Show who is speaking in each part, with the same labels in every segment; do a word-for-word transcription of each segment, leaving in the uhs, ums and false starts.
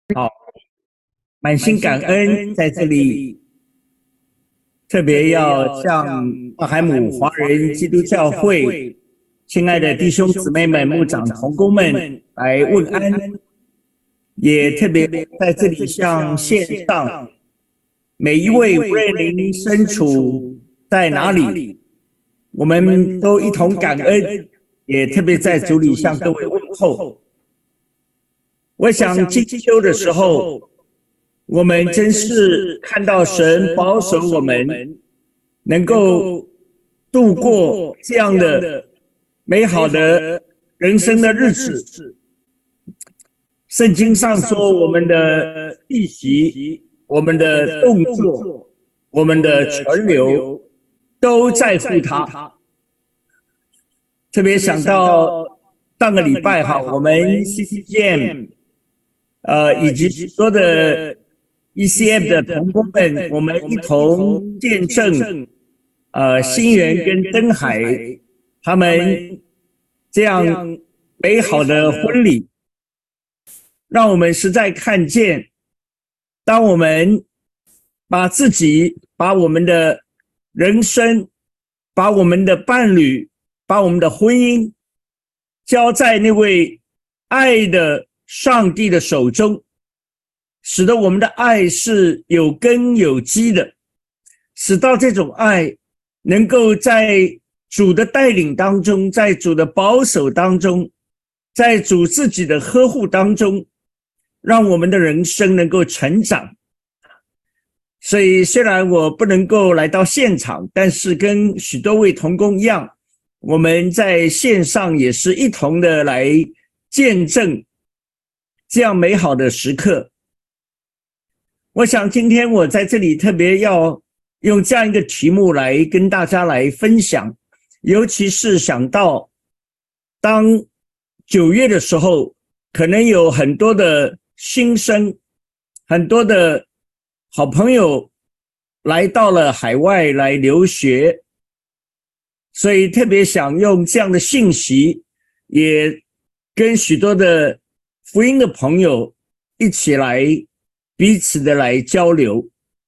Speaker 1: 好，满心感恩，在这里特别要向奥海姆华人基督教会亲爱的弟兄姊妹们、牧长同工们来问安，也特别在这里向线上每一位，无论您身处在哪里，我们都一同感恩，也特别在主里向各位问候。我想进修的时候，我们真是看到神保守我们能够度过这样的美好的人生的日子。圣经上说，我们的气息、我们的动作、我们的存留都在乎他。特别想到上个礼拜哈，我们 C C G M 呃以及许多的 E C F 的同工们，我们一同见证呃新源跟登海他们这样美好的婚礼，让我们实在看见，当我们把自己、把我们的人生、把我们的伴侣、把我们的婚姻交在那位爱的上帝的手中，使得我们的爱是有根有基的，使到这种爱能够在主的带领当中，在主的保守当中，在主自己的呵护当中，让我们的人生能够成长。所以虽然我不能够来到现场，但是跟许多位同工一样，我们在线上也是一同的来见证这样美好的时刻。我想今天我在这里特别要用这样一个题目来跟大家来分享，尤其是想到当九月的时候，可能有很多的新生，很多的好朋友来到了海外来留学，所以特别想用这样的信息，也跟许多的福音的朋友一起来彼此的来交流。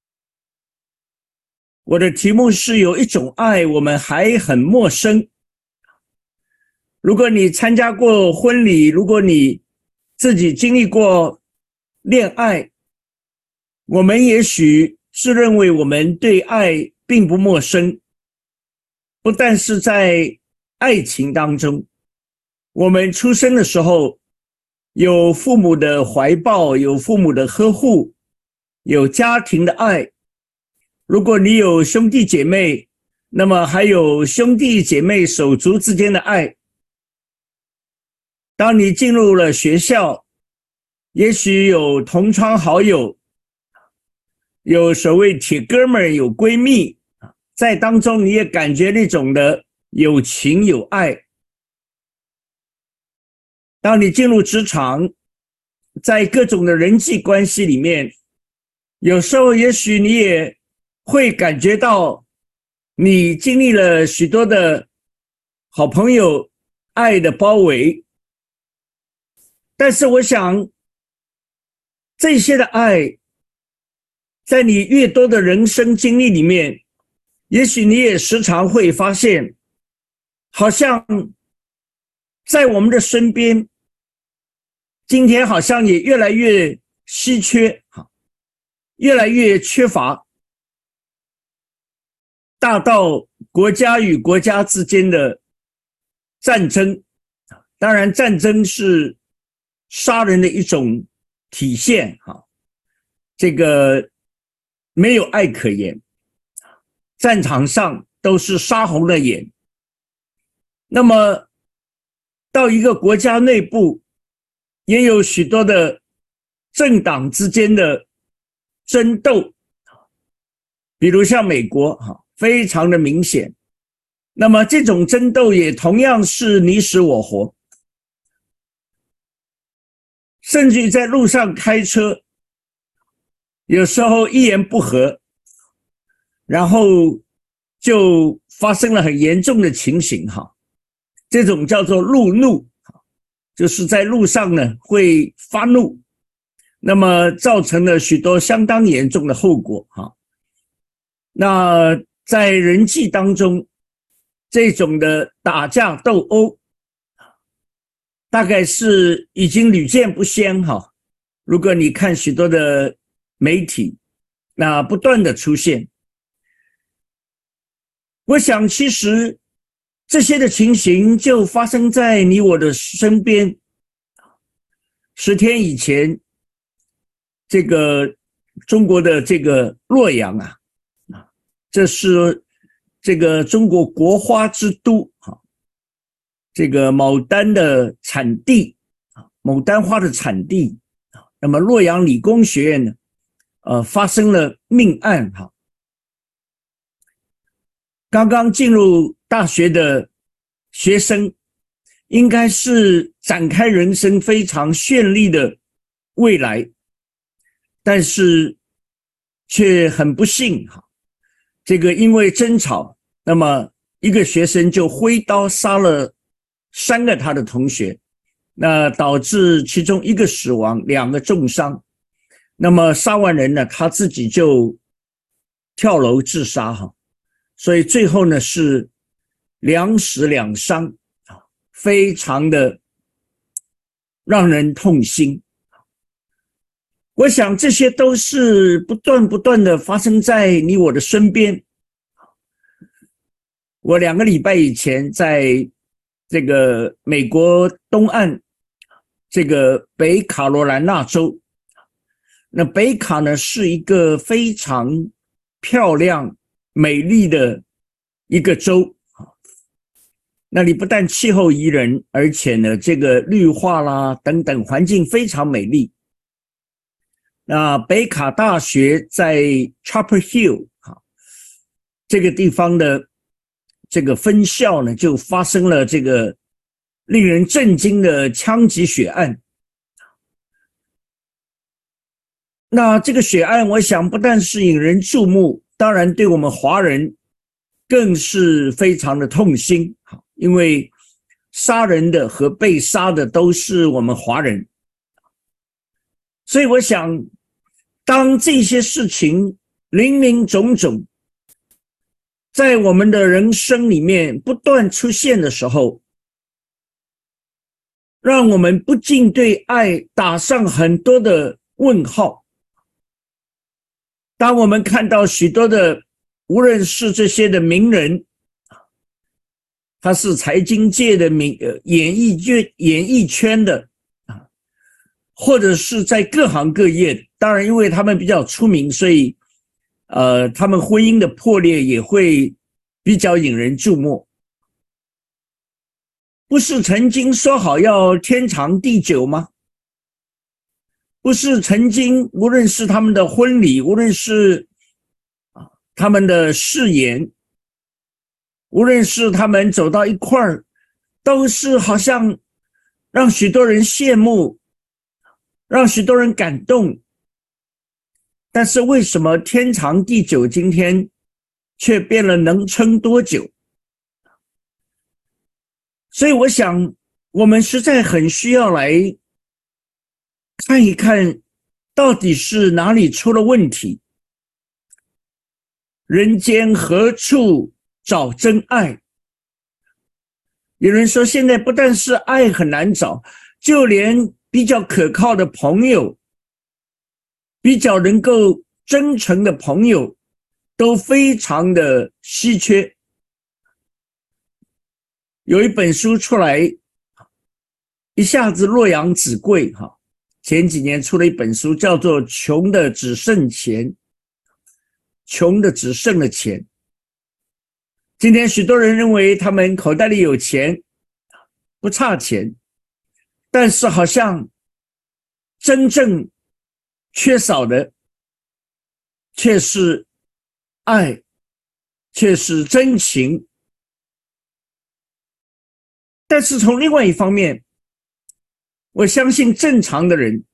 Speaker 1: 我的题目是有一种爱我们还很陌生。如果你参加过婚礼，如果你自己经历过恋爱，我们也许是认为我们对爱并不陌生，不但是在爱情当中，我们出生的时候有父母的怀抱，有父母的呵护，有家庭的爱。如果你有兄弟姐妹，那么还有兄弟姐妹手足之间的爱。当你进入了学校，也许有同窗好友，有所谓铁哥们儿，有闺蜜，在当中你也感觉那种的有情有爱。当你进入职场，在各种的人际关系里面，有时候也许你也会感觉到你经历了许多的好朋友爱的包围。但是我想这些的爱在你越多的人生经历里面，也许你也时常会发现，好像在我们的身边今天好像也越来越稀缺，越来越缺乏，大到国家与国家之间的战争。当然战争是杀人的一种体现，这个没有爱可言，战场上都是杀红了眼。那么到一个国家内部，也有许多的政党之间的争斗，比如像美国非常的明显。那么这种争斗也同样是你死我活，甚至在路上开车，有时候一言不合，然后就发生了很严重的情形哈。这种叫做路怒，就是在路上呢会发怒。 那么造成了许多相当严重的后果哈。那在人际当中，这种的打架斗殴，大概是已经屡见不鲜哈。如果你看许多的媒体，那不断的出现，我想其实这些的情形就发生在你我的身边。十天以前，这个中国的这个洛阳啊，这是这个中国国花之都啊，这个牡丹的产地啊，牡丹花的产地啊。那么洛阳理工学院呢，呃，发生了命案哈。刚刚进入大学的学生，应该是展开人生非常绚丽的未来，但是却很不幸哈，这个因为争吵，那么一个学生就挥刀杀了三个他的同学，那导致其中一个死亡，两个重伤。那么杀完人呢，他自己就跳楼自杀哈，所以最后呢是两死两伤，非常的让人痛心。我想这些都是不断不断的发生在你我的身边。我两个礼拜以前在这个美国东岸这个北卡罗来纳州，那北卡呢是一个非常漂亮美丽的一个州，那里不但气候宜人，而且呢这个绿化啦等等环境非常美丽。那北卡大学在 Chapel Hill 这个地方的这个分校呢，就发生了这个令人震惊的枪击血案。那这个血案我想不但是引人注目，当然对我们华人更是非常的痛心，因为杀人的和被杀的都是我们华人。所以我想，当这些事情林林总总在我们的人生里面不断出现的时候，让我们不禁对爱打上很多的问号。当我们看到许多的，无论是这些的名人，他是财经界的名呃演艺圈演艺圈的啊，或者是在各行各业的，当然因为他们比较出名，所以呃他们婚姻的破裂也会比较引人注目。不是曾经说好要天长地久吗？不是曾经无论是他们的婚礼，无论是他们的誓言，无论是他们走到一块儿，都是好像让许多人羡慕，让许多人感动。但是为什么天长地久今天却变了能撑多久？所以我想我们实在很需要来看一看，到底是哪里出了问题。人间何处找真爱？有人说现在不但是爱很难找，就连比较可靠的朋友，比较能够真诚的朋友都非常的稀缺。有一本书出来，一下子洛阳纸贵哈。前几年出了一本书，叫做《穷的只剩钱》，穷的只剩了钱。今天许多人认为他们口袋里有钱，不差钱，但是好像真正缺少的却是爱，却是真情。但是从另外一方面，我相信正常的人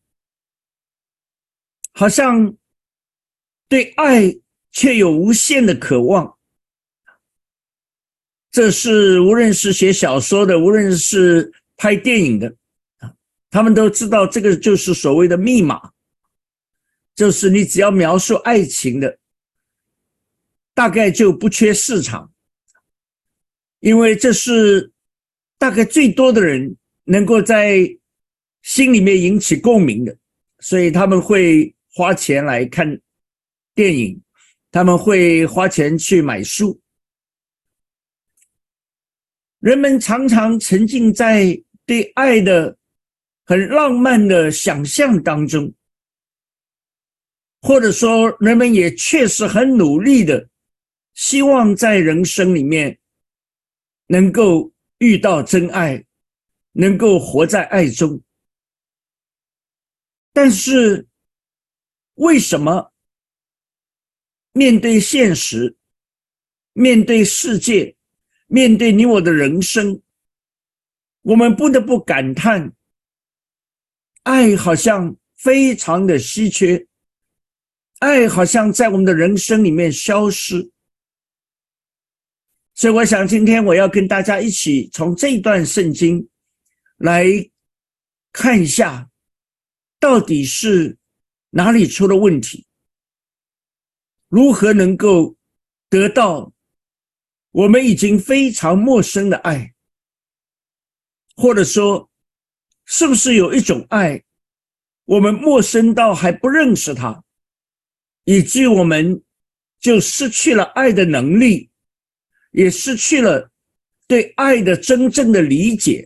Speaker 1: 好像对爱却有无限的渴望。这是无论是写小说的，无论是拍电影的，他们都知道这个就是所谓的密码。 就是你只要描述爱情的，大概就不缺市场，因为这是大概最多的人能够在心里面引起共鸣的，所以他们会花钱来看电影，他们会花钱去买书。人们常常沉浸在对爱的很浪漫的想象当中，或者说人们也确实很努力的希望在人生里面能够遇到真爱，能够活在爱中。但是为什么面对现实，面对世界，面对你我的人生，我们不得不感叹，爱好像非常的稀缺，爱好像在我们的人生里面消失。所以我想今天我要跟大家一起从这一段圣经来看一下，到底是哪里出了问题，如何能够得到我们已经非常陌生的爱，或者说是不是有一种爱我们陌生到还不认识它，以至于我们就失去了爱的能力，也失去了对爱的真正的理解。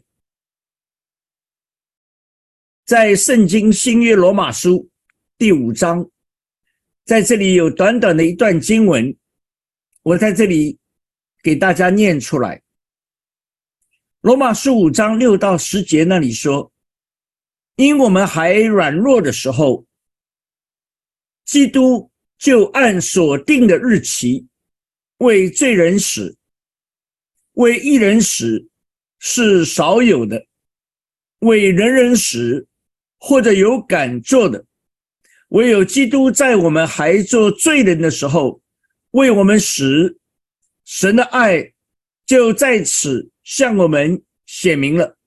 Speaker 1: 在圣经新约罗马书第五章，在这里有短短的一段经文，我在这里给大家念出来。罗马书五章六到十节那里说，因我们还软弱的时候，基督就按所定的日期为罪人死，为义人死是少有的，为人人死或者有敢做的，唯有基督在我们还做罪人的时候为我们死，神的爱就在此向我们显明了。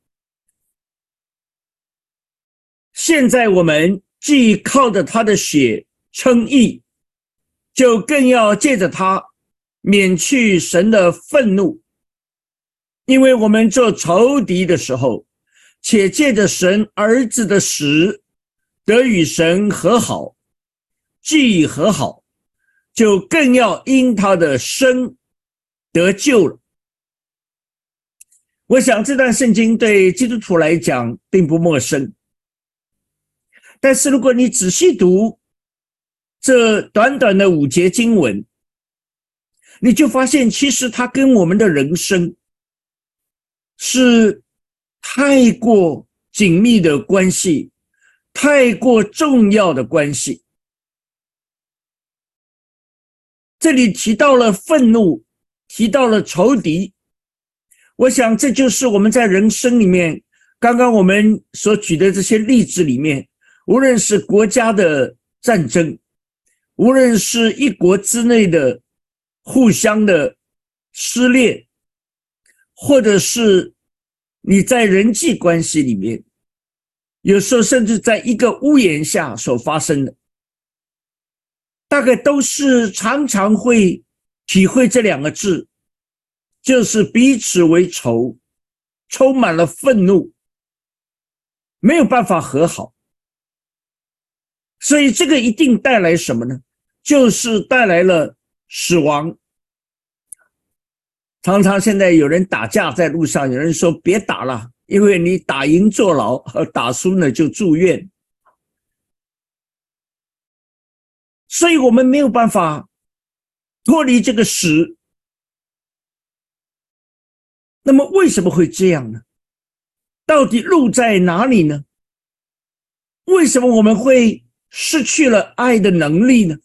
Speaker 1: 现在我们既靠着他的血称义，就更要借着他免去神的愤怒，因为我们做仇敌的时候，且借着神儿子的死得与神和好，既和好，就更要因他的生得救了。我想这段圣经对基督徒来讲并不陌生，但是如果你仔细读这短短的五节经文，你就发现其实它跟我们的人生是太过紧密的关系，太过重要的关系。这里提到了愤怒，提到了仇敌，我想这就是我们在人生里面，刚刚我们所举的这些例子里面，无论是国家的战争，无论是一国之内的互相的撕裂，或者是你在人际关系里面，有时候甚至在一个屋檐下所发生的，大概都是常常会体会这两个字，就是彼此为仇，充满了愤怒，没有办法和好。所以这个一定带来什么呢？就是带来了死亡。常常现在有人打架在路上，有人说别打了，因为你打赢坐牢，打输呢就住院。所以我们没有办法脱离这个死。那么为什么会这样呢？到底路在哪里呢？为什么我们会失去了爱的能力呢？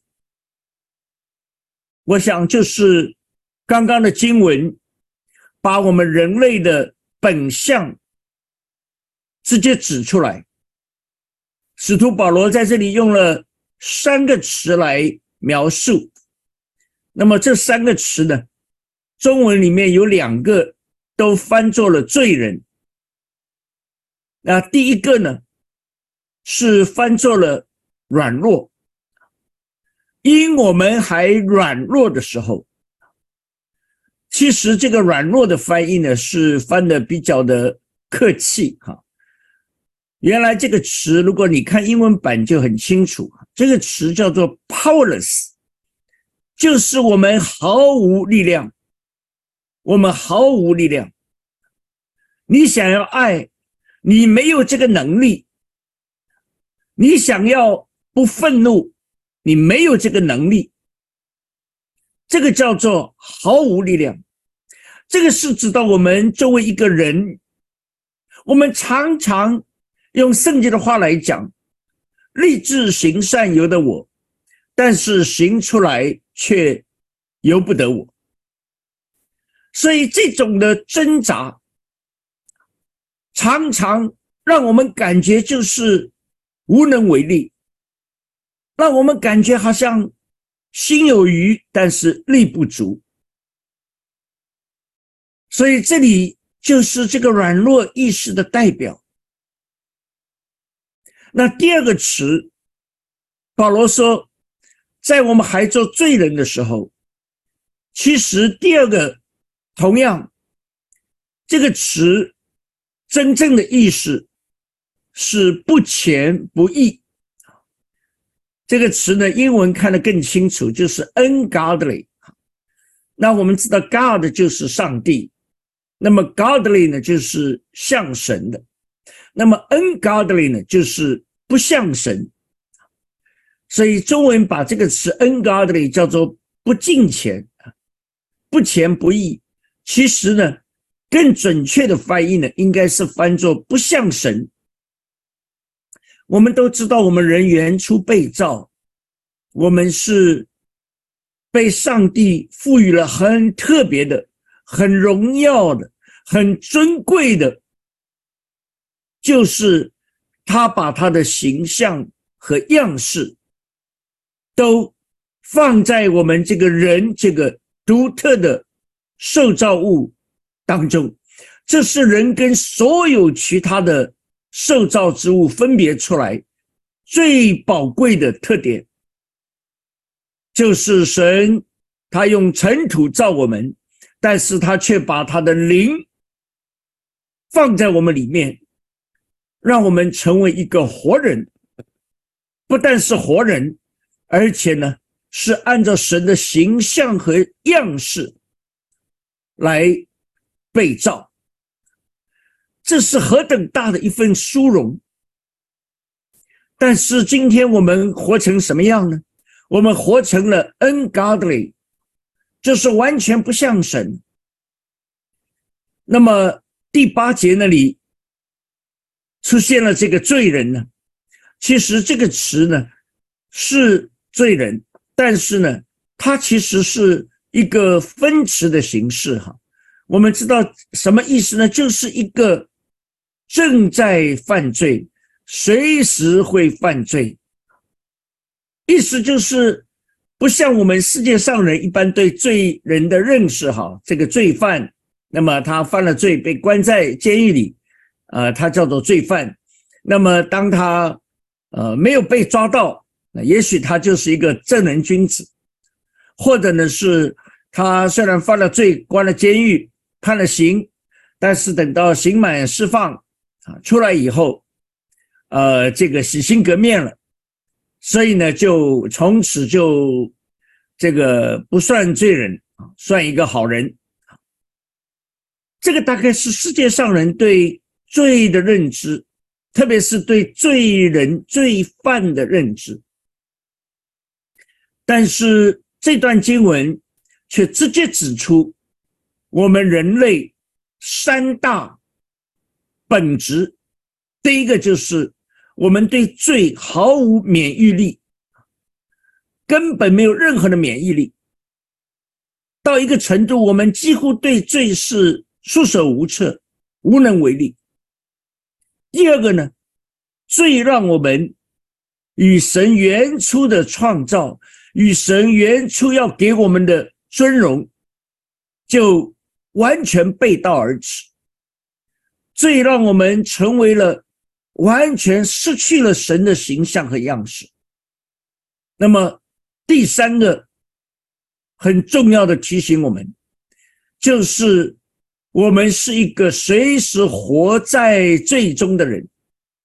Speaker 1: 我想就是刚刚的经文把我们人类的本相直接指出来。使徒保罗在这里用了三个词来描述，那么这三个词呢，中文里面有两个都翻作了罪人。那第一个呢是翻作了软弱， 因我们还软弱的时候。其实这个软弱的翻译呢，是翻的比较的客气哈。原来这个词，如果你看英文版就很清楚，这个词叫做 powerless， 就是我们毫无力量，我们毫无力量。你想要爱，你没有这个能力；你想要不愤怒，你没有这个能力。这个叫做毫无力量。这个是指到我们作为一个人，我们常常用圣经的话来讲，立志行善由得我，但是行出来却由不得我。所以这种的挣扎常常让我们感觉就是无能为力，让我们感觉好像心有余，但是力不足。所以这里就是这个软弱意识的代表。那第二个词，保罗说，在我们还做罪人的时候，其实第二个同样，这个词真正的意思是不虔不义。这个词呢，英文看得更清楚，就是 ungodly。那我们知道 God 就是上帝，那么 godly 呢就是像神的，那么 ungodly 呢就是不像神。所以中文把这个词 ungodly 叫做不敬虔，不虔不义。其实呢，更准确的翻译呢，应该是翻作不像神。我们都知道，我们人原初被造，我们是被上帝赋予了很特别的、很荣耀的、很尊贵的，就是他把他的形象和样式都放在我们这个人这个独特的受造物当中。这是人跟所有其他的受造之物分别出来最宝贵的特点，就是神他用尘土造我们，但是他却把他的灵放在我们里面，让我们成为一个活人。不但是活人，而且呢是按照神的形象和样式来被造。这是何等大的一份殊荣。但是今天我们活成什么样呢？我们活成了 ungodly， 就是完全不像神。那么第八节那里出现了这个罪人呢，其实这个词呢是罪人，但是呢它其实是一个分词的形式哈。我们知道什么意思呢？就是一个正在犯罪，随时会犯罪。意思就是不像我们世界上人一般对罪人的认识哈，这个罪犯，那么他犯了罪被关在监狱里，呃，他叫做罪犯。那么当他呃没有被抓到，那也许他就是一个正人君子，或者呢是他虽然犯了罪，关了监狱，判了刑，但是等到刑满释放啊出来以后，呃，这个洗心革面了，所以呢，就从此就这个不算罪人，算一个好人。这个大概是世界上人对罪的认知，特别是对罪人、罪犯的认知。但是这段经文却直接指出，我们人类三大本质，第一个就是我们对罪毫无免疫力，根本没有任何的免疫力，到一个程度，我们几乎对罪是束手无策，无能为力。第二个呢，罪让我们与神原初的创造，与神原初要给我们的尊荣，就完全背道而驰。罪让我们成为了完全失去了神的形象和样式。那么第三个很重要的提醒我们，就是我们是一个随时活在罪中的人，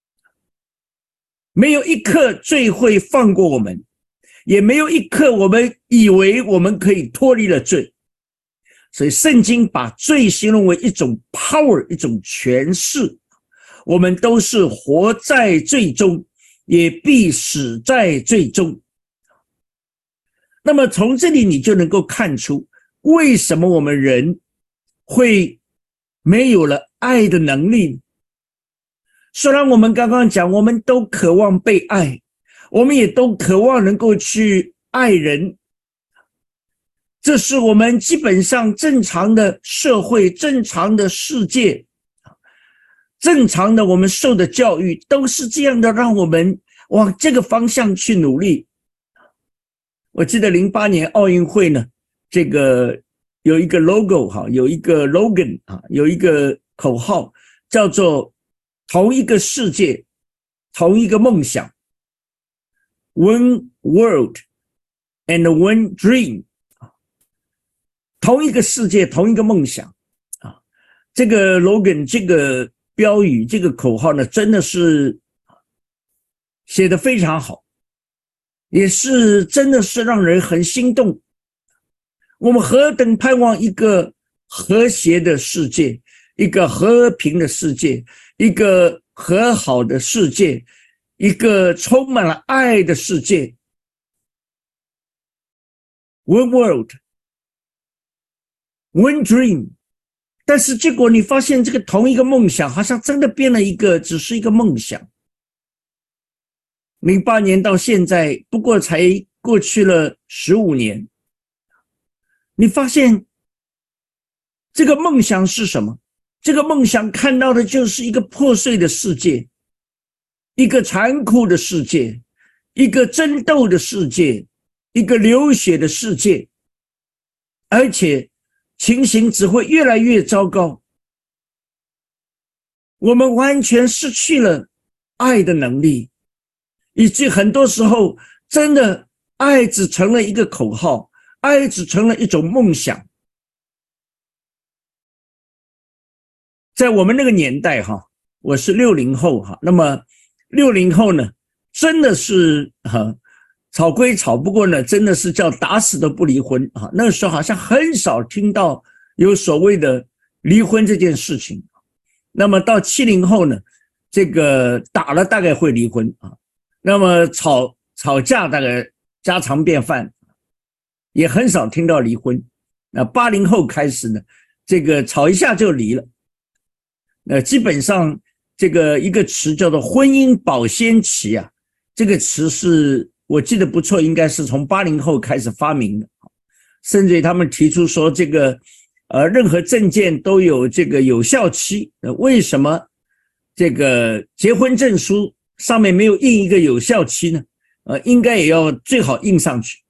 Speaker 1: 没有一刻罪会放过我们，也没有一刻我们以为我们可以脱离了罪。所以圣经把罪形容为一种 power， 一种权势，我们都是活在罪中，也必死在罪中。那么从这里你就能够看出，为什么我们人会没有了爱的能力。虽然我们刚刚讲，我们都渴望被爱，我们也都渴望能够去爱人，这是我们基本上正常的社会、正常的世界、正常的我们受的教育都是这样的，让我们往这个方向去努力。我记得零八年奥运会呢，这个有一个 logo 哈，有一个 slogan 啊，有一个口号叫做同一个世界，同一个梦想 ，One world and one dream， 同一个世界，同一个梦想啊。这个 slogan 这个标语这个口号呢，真的是写得非常好，也是真的是让人很心动。我们何等盼望一个和谐的世界，一个和平的世界，一个和好的世界，一个充满了爱的世界。 One world, one dream。 但是结果你发现这个同一个梦想好像真的变了一个，只是一个梦想。零八年到现在不过才过去了十五年，你发现这个梦想是什么？这个梦想看到的就是一个破碎的世界，一个残酷的世界，一个争斗的世界，一个流血的世界，而且情形只会越来越糟糕。我们完全失去了爱的能力，以及很多时候真的爱只成了一个口号，爱只成了一种梦想。在我们那个年代哈，我是六零后哈，那么六零后呢，真的是哈，吵归吵，不过呢，真的是叫打死都不离婚啊。那个时候好像很少听到有所谓的离婚这件事情。那么到七零后呢，这个打了大概会离婚啊，那么吵吵架大概家常便饭，也很少听到离婚。那八零后开始呢，这个吵一下就离了。呃，基本上这个一个词叫做婚姻保鲜期啊，这个词是我记得不错，应该是从八零后开始发明的，甚至于他们提出说这个呃任何证件都有这个有效期，呃为什么这个结婚证书上面没有印一个有效期呢？呃，应该也要最好印上去。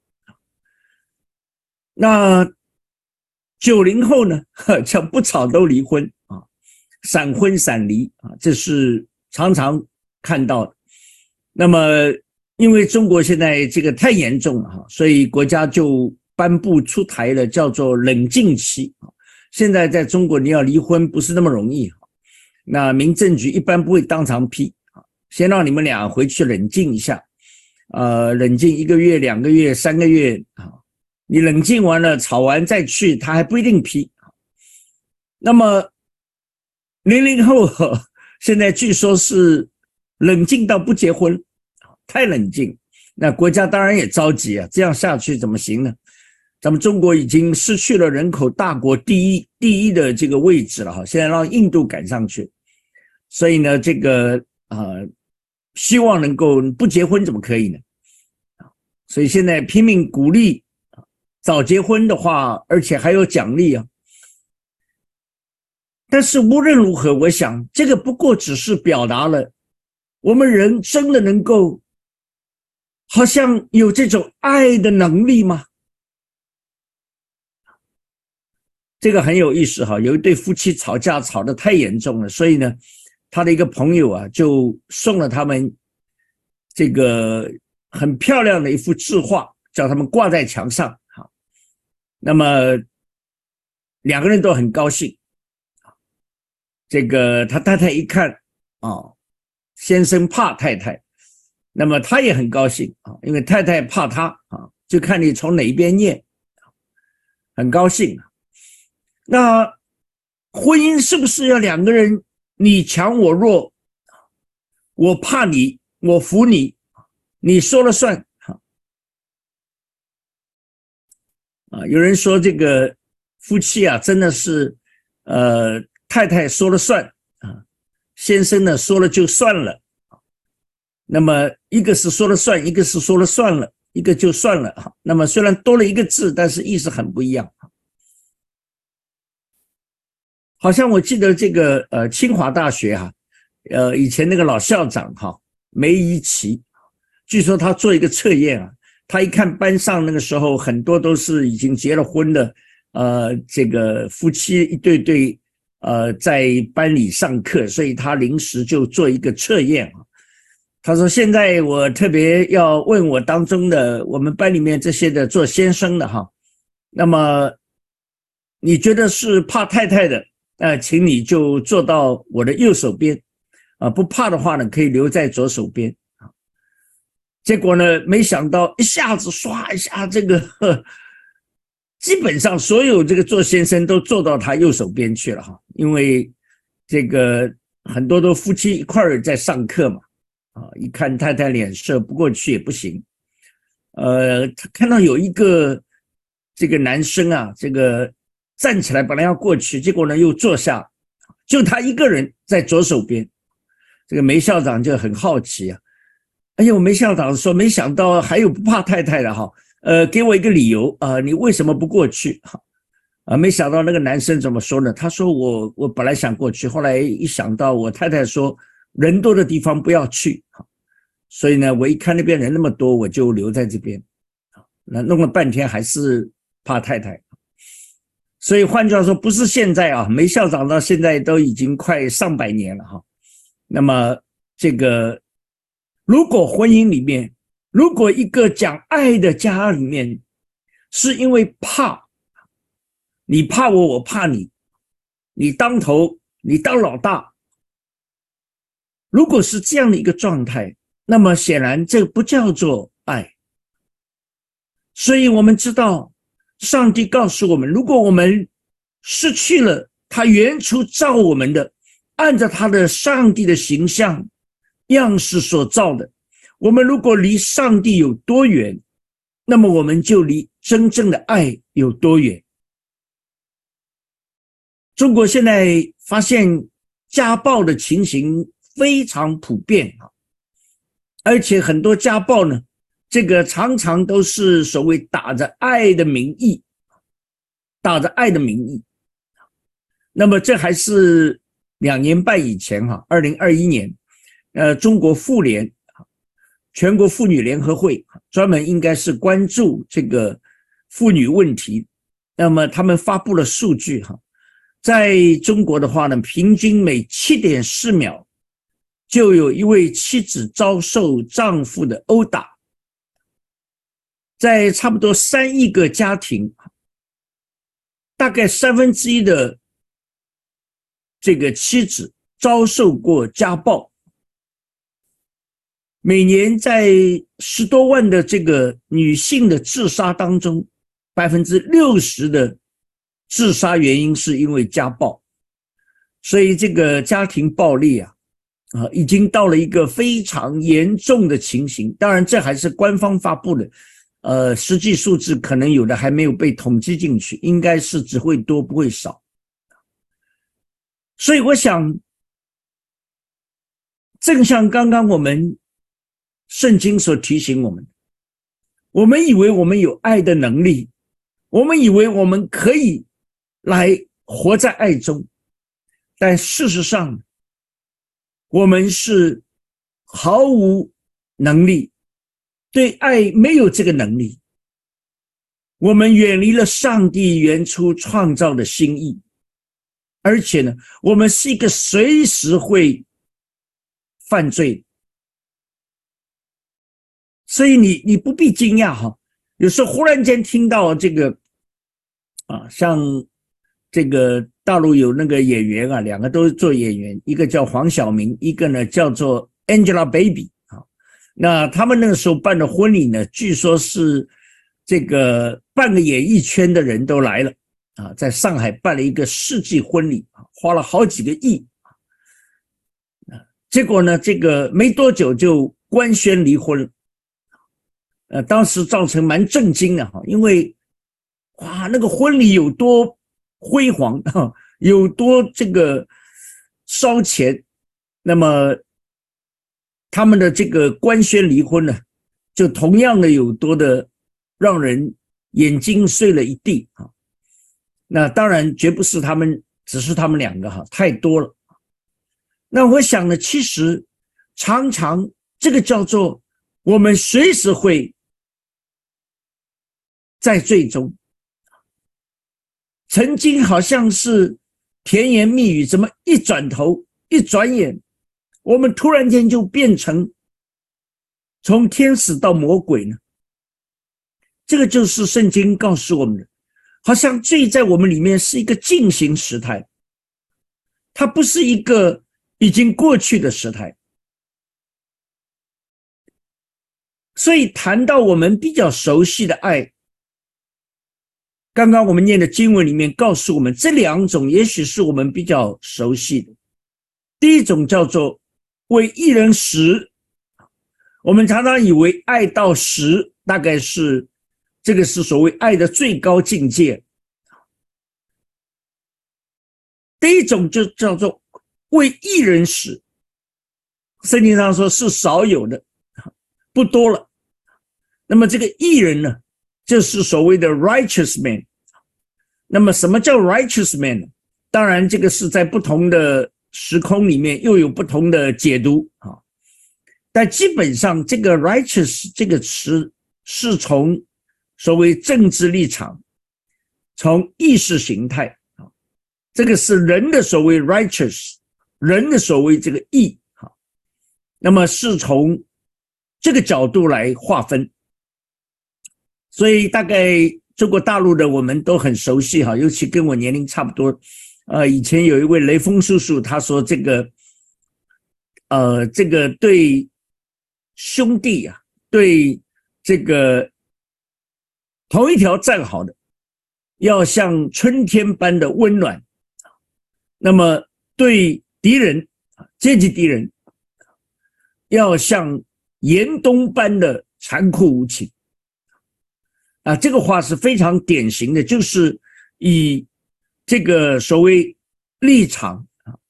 Speaker 1: 那九零后呢，叫不吵都离婚啊。闪婚闪离啊，这是常常看到的。那么因为中国现在这个太严重了哈，所以国家就颁布出台了叫做冷静期。现在在中国你要离婚不是那么容易，那民政局一般不会当场批，先让你们俩回去冷静一下，呃，冷静一个月、两个月、三个月啊，你冷静完了吵完再去，他还不一定批。那么零零后现在据说是冷静到不结婚，太冷静，那国家当然也着急啊，这样下去怎么行呢？咱们中国已经失去了人口大国第一第一的这个位置了哈，现在让印度赶上去，所以呢，这个呃，希望能够不结婚怎么可以呢？所以现在拼命鼓励早结婚的话，而且还有奖励啊。但是无论如何，我想这个不过只是表达了我们人真的能够好像有这种爱的能力吗？这个很有意思哈，有一对夫妻吵架吵得太严重了，所以呢，他的一个朋友啊就送了他们这个很漂亮的一幅字画， 叫他们挂在墙上。好，那么两个人都很高兴。这个他太太一看啊，先生怕太太，那么他也很高兴啊，因为太太怕他啊，就看你从哪一边念，很高兴。那婚姻是不是要两个人你强我弱，我怕你，我服你，你说了算啊？有人说这个夫妻啊，真的是呃太太说了算啊，先生呢说了就算了。那么一个是说了算，一个是说了算了，一个就算了。那么虽然多了一个字，但是意思很不一样。好像我记得这个呃清华大学哈、啊，呃以前那个老校长哈、啊、梅贻琦，据说他做一个测验啊，他一看班上那个时候很多都是已经结了婚的呃这个夫妻一对对呃在班里上课，所以他临时就做一个测验啊。他说现在我特别要问我当中的我们班里面这些的做先生的哈，那么你觉得是怕太太的，呃，请你就坐到我的右手边，啊、呃，不怕的话呢，可以留在左手边。结果呢，没想到一下子唰一下，这个呵基本上所有这个做先生都坐到他右手边去了哈，因为这个很多的夫妻一块儿在上课嘛，啊，一看太太脸色不过去也不行，呃，他看到有一个这个男生啊，这个站起来本来要过去，结果呢又坐下，就他一个人在左手边。这个梅校长就很好奇啊，哎呦，梅校长说没想到还有不怕太太的哈，呃，给我一个理由啊、呃，你为什么不过去？哈啊，没想到那个男生怎么说呢？他说我我本来想过去，后来一想到我太太说人多的地方不要去，所以呢，我一看那边人那么多，我就留在这边。那弄了半天还是怕太太。所以换句话说，不是现在啊，梅校长到现在都已经快上百年了哈。那么这个，如果婚姻里面，如果一个讲爱的家里面，是因为怕，你怕我，我怕你，你当头，你当老大，如果是这样的一个状态，那么显然这不叫做爱。所以我们知道，上帝告诉我们，如果我们失去了他原初造我们的，按照他的上帝的形象样式所造的，我们如果离上帝有多远，那么我们就离真正的爱有多远。中国现在发现家暴的情形非常普遍，而且很多家暴呢，这个常常都是所谓打着爱的名义，打着爱的名义。那么这还是两年半以前哈，二零二一年，呃，中国妇联全国妇女联合会专门应该是关注这个妇女问题，那么他们发布了数据哈，在中国的话呢，平均每 七点四 秒就有一位妻子遭受丈夫的殴打，在差不多三亿个家庭，大概三分之一的这个妻子遭受过家暴，每年在十多万的这个女性的自杀当中，百分之六十的自杀原因是因为家暴，所以这个家庭暴力啊，啊，已经到了一个非常严重的情形。当然，这还是官方发布的，呃，实际数字可能有的还没有被统计进去，应该是只会多不会少。所以我想，正像刚刚我们圣经所提醒我们，我们以为我们有爱的能力，我们以为我们可以来活在爱中，但事实上我们是毫无能力，对爱没有这个能力，我们远离了上帝原初创造的心意，而且呢，我们是一个随时会犯罪，所以你你不必惊讶哈， 有时候忽然间听到这个啊，像这个大陆有那个演员啊，两个都是做演员，一个叫黄晓明，一个呢叫做 Angelababy 啊。那他们那个时候办的婚礼呢，据说是这个半个演艺圈的人都来了啊，在上海办了一个世纪婚礼，花了好几个亿。结果呢，这个没多久就官宣离婚了。呃，当时造成蛮震惊的哈，因为哇，那个婚礼有多辉煌啊，有多这个烧钱，那么他们的这个官宣离婚呢，就同样的有多的让人眼睛碎了一地啊。那当然绝不是他们，只是他们两个哈，太多了。那我想呢，其实常常这个叫做我们随时会在最终，曾经好像是甜言蜜语，怎么一转头一转眼，我们突然间就变成从天使到魔鬼呢？这个就是圣经告诉我们的，好像罪在我们里面是一个进行时态，它不是一个已经过去的时态。所以谈到我们比较熟悉的爱，刚刚我们念的经文里面告诉我们，这两种也许是我们比较熟悉的。第一种叫做为一人死，我们常常以为爱到死大概是这个是所谓爱的最高境界。第一种就叫做为一人死，圣经上说是少有的，不多了。那么这个义人呢，就是所谓的 righteous man。 那么什么叫 righteous man 呢？当然这个是在不同的时空里面又有不同的解读啊。但基本上这个 righteous 这个词是从所谓政治立场，从意识形态啊，这个是人的所谓 righteous， 人的所谓这个义啊，那么是从这个角度来划分。所以大概中国大陆的我们都很熟悉哈，尤其跟我年龄差不多。呃，以前有一位雷锋叔叔，他说这个，呃，这个对兄弟啊，对这个同一条战好的，要像春天般的温暖；那么对敌人，阶级敌人，要像严冬般的残酷无情。啊，这个话是非常典型的，就是以这个所谓立场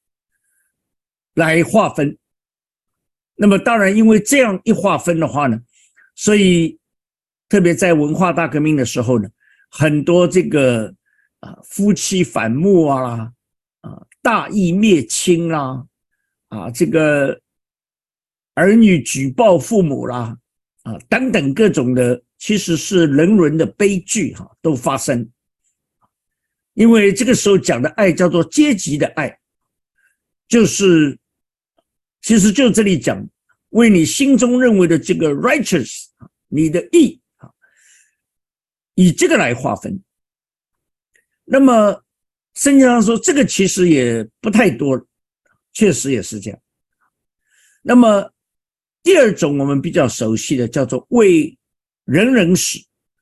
Speaker 1: 来划分。那么当然因为这样一划分的话呢，所以特别在文化大革命的时候呢，很多这个啊夫妻反目啊，啊大义灭亲啦，啊这个儿女举报父母啦，啊等等各种的，其实是人伦的悲剧哈，都发生。因为这个时候讲的爱叫做阶级的爱，就是其实就这里讲，为你心中认为的这个 righteous， 你的义，以这个来划分。那么圣经上说这个其实也不太多，确实也是这样。那么第二种我们比较熟悉的叫做为人人死，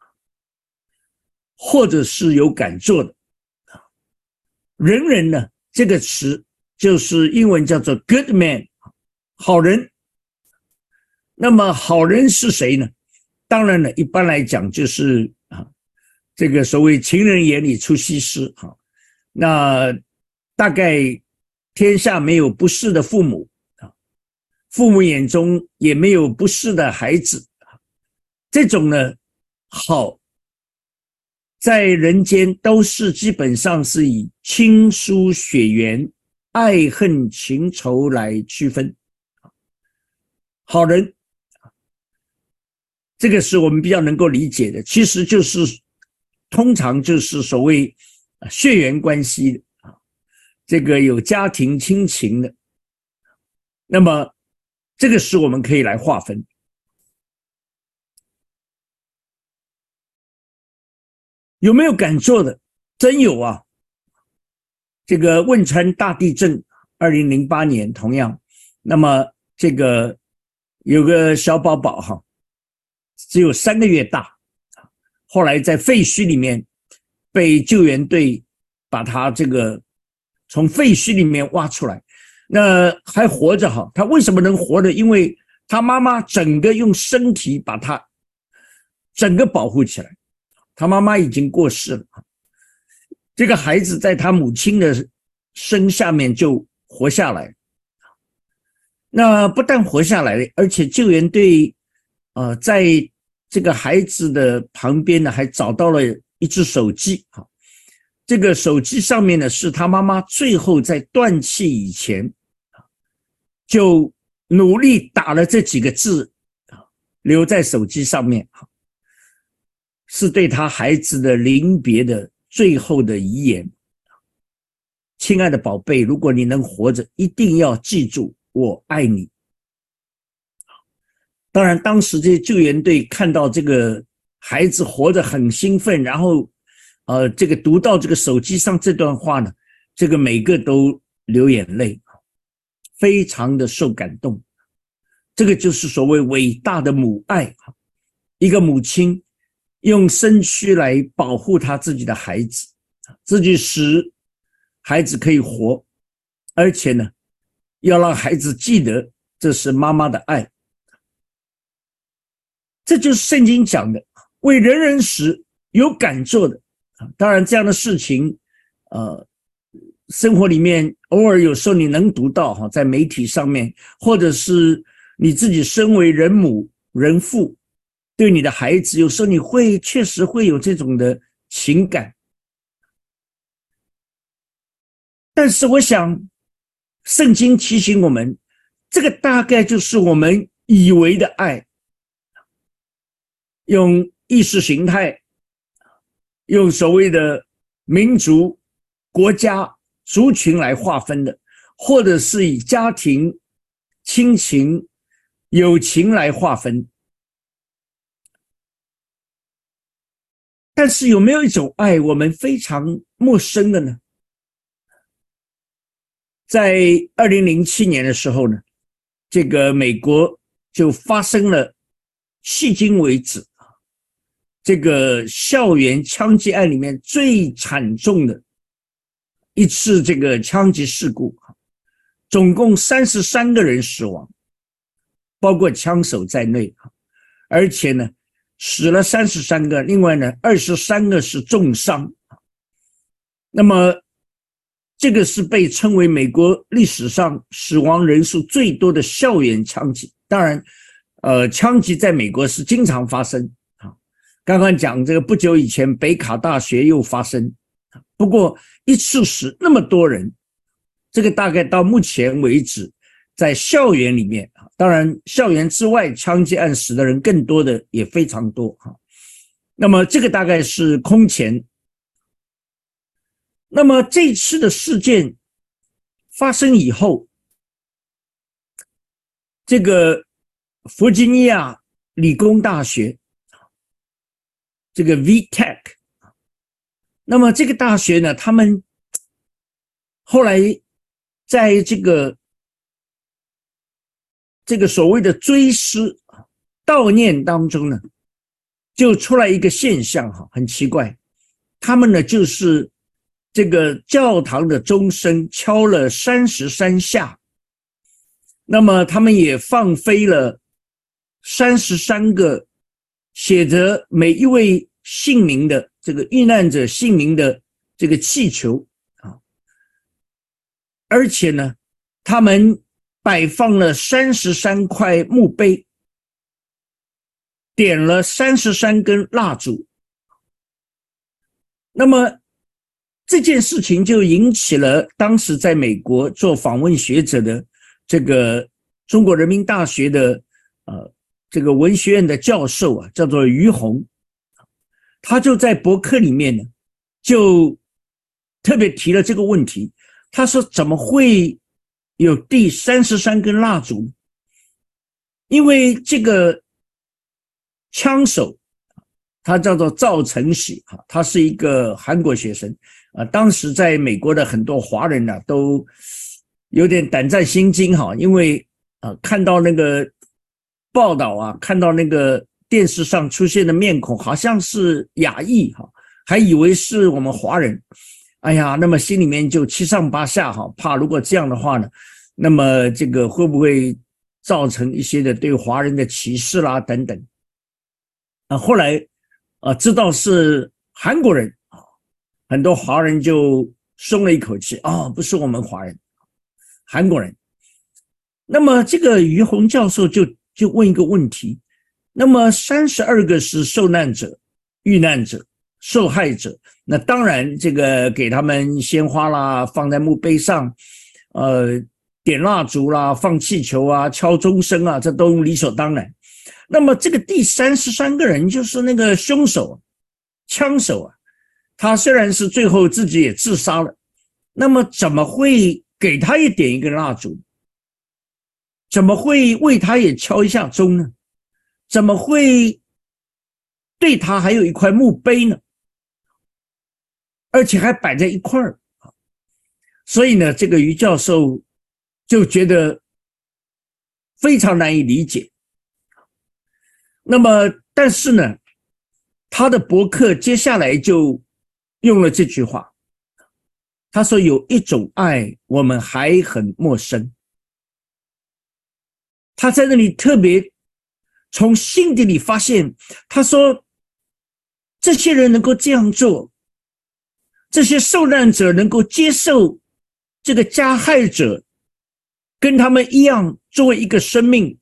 Speaker 1: 或者是有敢做的。人人呢，这个词就是英文叫做 good man， 好人。那么好人是谁呢？当然了，一般来讲就是啊，这个所谓情人眼里出西施哈。那大概天下没有不是的父母啊，父母眼中也没有不是的孩子。这种呢，好，在人间都是基本上是以亲疏血缘、爱恨情仇来区分。好人，这个是我们比较能够理解的，其实就是通常就是所谓血缘关系的，这个有家庭亲情的。那么这个是我们可以来划分。 有没有敢做的？真有啊！这个汶川大地震，二零零八年同样，那么这个有个小宝宝哈，只有三个月大，后来在废墟里面被救援队把他这个从废墟里面挖出来，那还活着哈。他为什么能活着？因为他妈妈整个用身体把他整个保护起来。他妈妈已经过世了，这个孩子在他母亲的身下面就活下来。那不但活下来，而且救援队呃在这个孩子的旁边呢还找到了一只手机，这个手机上面呢是他妈妈最后在断气以前就努力打了这几个字留在手机上面，是对他孩子的临别的最后的遗言。亲爱的宝贝，如果你能活着，一定要记住我爱你。当然当时这些救援队看到这个孩子活着很兴奋，然后呃，这个读到这个手机上这段话呢，这个每个都流眼泪，非常的受感动。这个就是所谓伟大的母爱，一个母亲用身躯来保护他自己的孩子，自己使孩子可以活，而且呢，要让孩子记得这是妈妈的爱。这就是圣经讲的，为人人死，有敢做的。当然这样的事情呃，生活里面偶尔有时候你能读到，在媒体上面，或者是你自己身为人母人父，对你的孩子，有时候你会确实会有这种的情感。但是我想圣经提醒我们，这个大概就是我们以为的爱，用意识形态，用所谓的民族、国家、族群来划分的，或者是以家庭、亲情、友情来划分。但是有没有一种爱我们非常陌生的呢？在二零零七年的时候呢，这个美国就发生了迄今为止这个校园枪击案里面最惨重的一次这个枪击事故，总共三十三个人死亡，包括枪手在内，而且呢死了三十三个，另外呢二十三个是重伤。那么这个是被称为美国历史上死亡人数最多的校园枪击。当然呃，枪击在美国是经常发生，刚刚讲这个不久以前北卡大学又发生，不过一次死那么多人，这个大概到目前为止在校园里面，当然校园之外枪击案死的人更多的也非常多。那么这个大概是空前。那么这次的事件发生以后，这个弗吉尼亚理工大学这个 V Tech， 那么这个大学呢，他们后来在这个这个所谓的追思悼念当中呢，就出来一个现象，很奇怪，他们呢就是这个教堂的钟声敲了三十三下，那么他们也放飞了三十三个写着每一位姓名的这个遇难者姓名的这个气球啊，而且呢他们摆放了三十三块墓碑，点了三十三根蜡烛。那么这件事情就引起了当时在美国做访问学者的这个中国人民大学的呃这个文学院的教授啊，叫做于洪，他就在博客里面呢就特别提了这个问题。他说怎么会有第三十三根蜡烛呢？因为这个枪手他叫做赵承喜啊，他是一个韩国学生啊。当时在美国的很多华人呢、啊，都有点胆战心惊哈，因为啊看到那个报道啊，看到那个电视上出现的面孔，好像是亚裔哈，还以为是我们华人。哎呀，那么心里面就七上八下哈，怕如果这样的话呢，那么这个会不会造成一些的对华人的歧视啦等等。啊，后来啊知道是韩国人啊，很多华人就松了一口气啊、哦，不是我们华人，韩国人。那么这个于洪教授就就问一个问题，那么三十二个是受难者、遇难者、受害者，那当然这个给他们鲜花啦，放在墓碑上，呃，点蜡烛啦，放气球啊，敲钟声啊，这都理所当然。那么这个第三十三个人就是那个凶手、枪手啊，他虽然是最后自己也自杀了，那么怎么会给他也点一个蜡烛？怎么会为他也敲一下钟呢？怎么会对他还有一块墓碑呢？而且还摆在一块儿。所以呢，这个于教授就觉得非常难以理解。那么但是呢，他的博客接下来就用了这句话，他说有一种爱我们还很陌生。他在那里特别从心底里发现，他说这些人能够这样做，这些受难者能够接受这个加害者跟他们一样作为一个生命，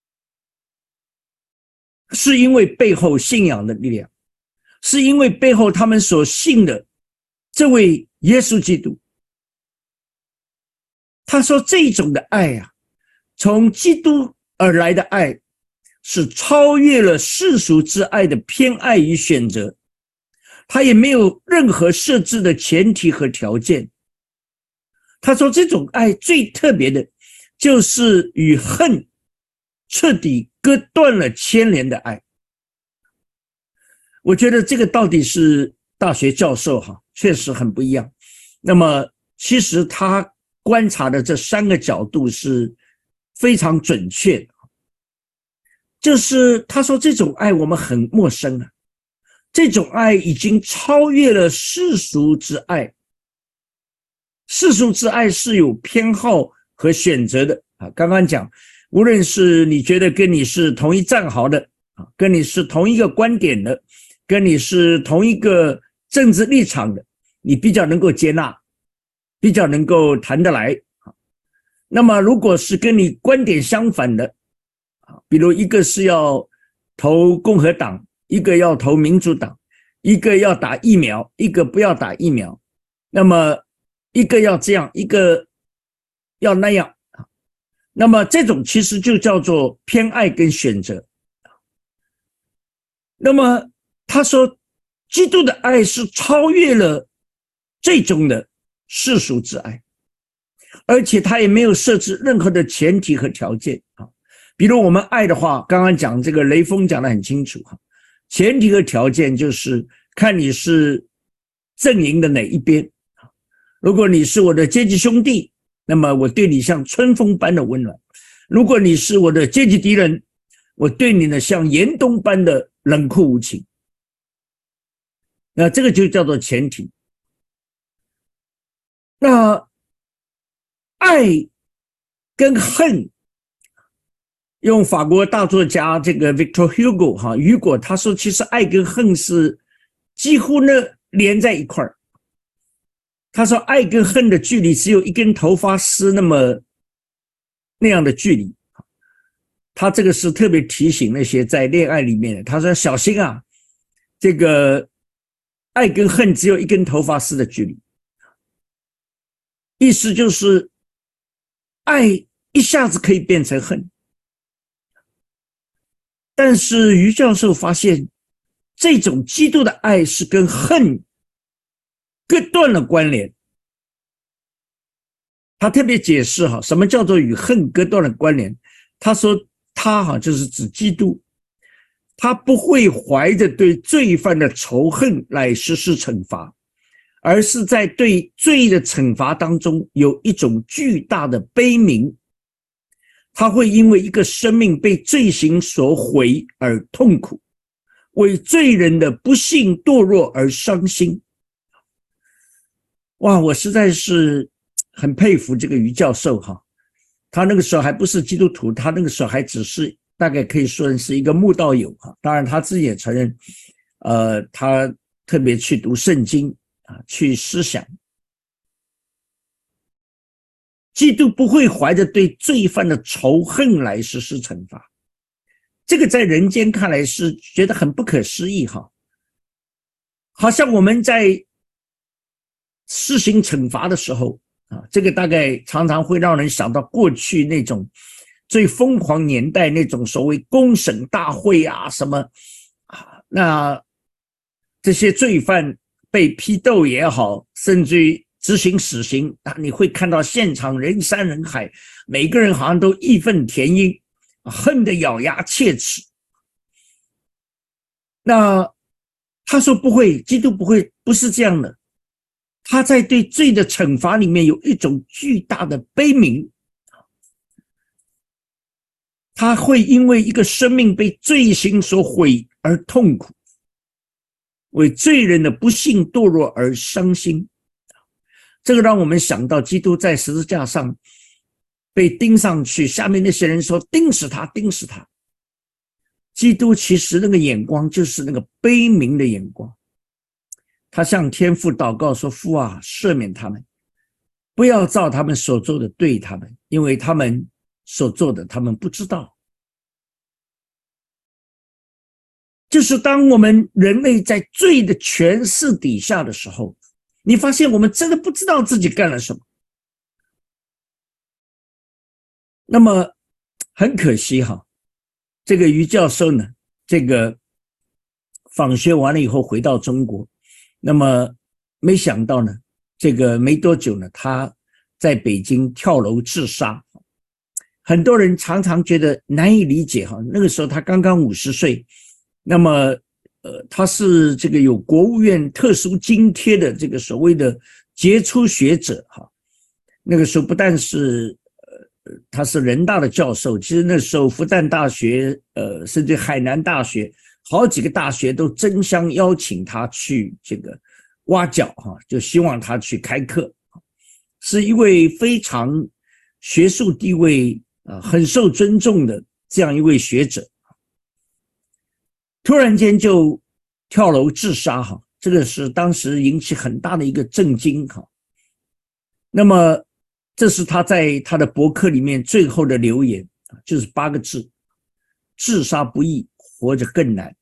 Speaker 1: 是因为背后信仰的力量，是因为背后他们所信的这位耶稣基督。他说这种的爱啊，从基督而来的爱是超越了世俗之爱的偏爱与选择，他也没有任何设置的前提和条件。他说这种爱最特别的就是与恨彻底割断了牵连的爱。我觉得这个到底是大学教授哈，确实很不一样。那么其实他观察的这三个角度是非常准确的，就是他说这种爱我们很陌生啊，这种爱已经超越了世俗之爱。世俗之爱是有偏好和选择的啊，刚刚讲，无论是你觉得跟你是同一战壕的啊，跟你是同一个观点的，跟你是同一个政治立场的，你比较能够接纳，比较能够谈得来。那么如果是跟你观点相反的，比如一个是要投共和党，一个要投民主党，一个要打疫苗，一个不要打疫苗，那么一个要这样，一个要那样，那么这种其实就叫做偏爱跟选择。那么他说基督的爱是超越了这种的世俗之爱，而且他也没有设置任何的前提和条件啊。比如我们爱的话，刚刚讲这个雷锋讲得很清楚哈，前提和条件就是看你是阵营的哪一边。如果你是我的阶级兄弟，那么我对你像春风般的温暖；如果你是我的阶级敌人，我对你呢像严冬般的冷酷无情。那这个就叫做前提。那爱跟恨，用法国大作家这个 Victor Hugo 哈，雨果他说，其实爱跟恨是几乎呢连在一块儿。他说爱跟恨的距离只有一根头发丝那么那样的距离。他这个是特别提醒那些在恋爱里面的，他说小心啊，这个爱跟恨只有一根头发丝的距离。意思就是爱一下子可以变成恨，但是于教授发现这种基督的爱是跟恨割断了关联。他特别解释哈，什么叫做与恨割断了关联。他说他哈就是指基督， 他不会怀着对罪犯的仇恨来实施惩罚，而是在对罪的惩罚当中有一种巨大的悲悯。他会因为一个生命被罪行所毁而痛苦，为罪人的不幸堕落而伤心。哇，我实在是很佩服这个于教授哈，他那个时候还不是基督徒，他那个时候还只是大概可以说是一个慕道友哈。当然他自己也承认，呃，他特别去读圣经啊，去思想。基督不会怀着对罪犯的仇恨来实施惩罚，这个在人间看来是觉得很不可思议哈。好像我们在施行惩罚的时候啊，这个大概常常会让人想到过去那种最疯狂年代那种所谓公审大会啊什么啊，那这些罪犯被批斗也好，甚至于执行死刑啊，你会看到现场人山人海，每个人好像都义愤填膺，恨得咬牙切齿。那他说不会，基督不会，不是这样的。他在对罪的惩罚里面有一种巨大的悲悯，他会因为一个生命被罪行所毁而痛苦，为罪人的不幸堕落而伤心。这个让我们想到基督在十字架上被钉上去，下面那些人说钉死他，钉死他。基督其实那个眼光就是那个悲悯的眼光，他向天父祷告说，父啊，赦免他们，不要照他们所做的对他们，因为他们所做的他们不知道。就是当我们人类在罪的权势底下的时候，你发现我们真的不知道自己干了什么。那么很可惜哈，这个于教授呢，这个访学完了以后回到中国，那么没想到呢，这个没多久呢，他在北京跳楼自杀。很多人常常觉得难以理解哈，那个时候他刚刚五十岁，那么呃，他是这个有国务院特殊津贴的这个所谓的杰出学者哈。那个时候不但是呃他是人大的教授，其实那时候复旦大学呃甚至海南大学好几个大学都争相邀请他去这个挖角哈，就希望他去开课，是一位非常学术地位啊很受尊重的这样一位学者。突然间就跳楼自杀哈，这个是当时引起很大的一个震惊哈。那么这是他在他的博客里面最后的留言，就是八个字：自杀不易，活着更难。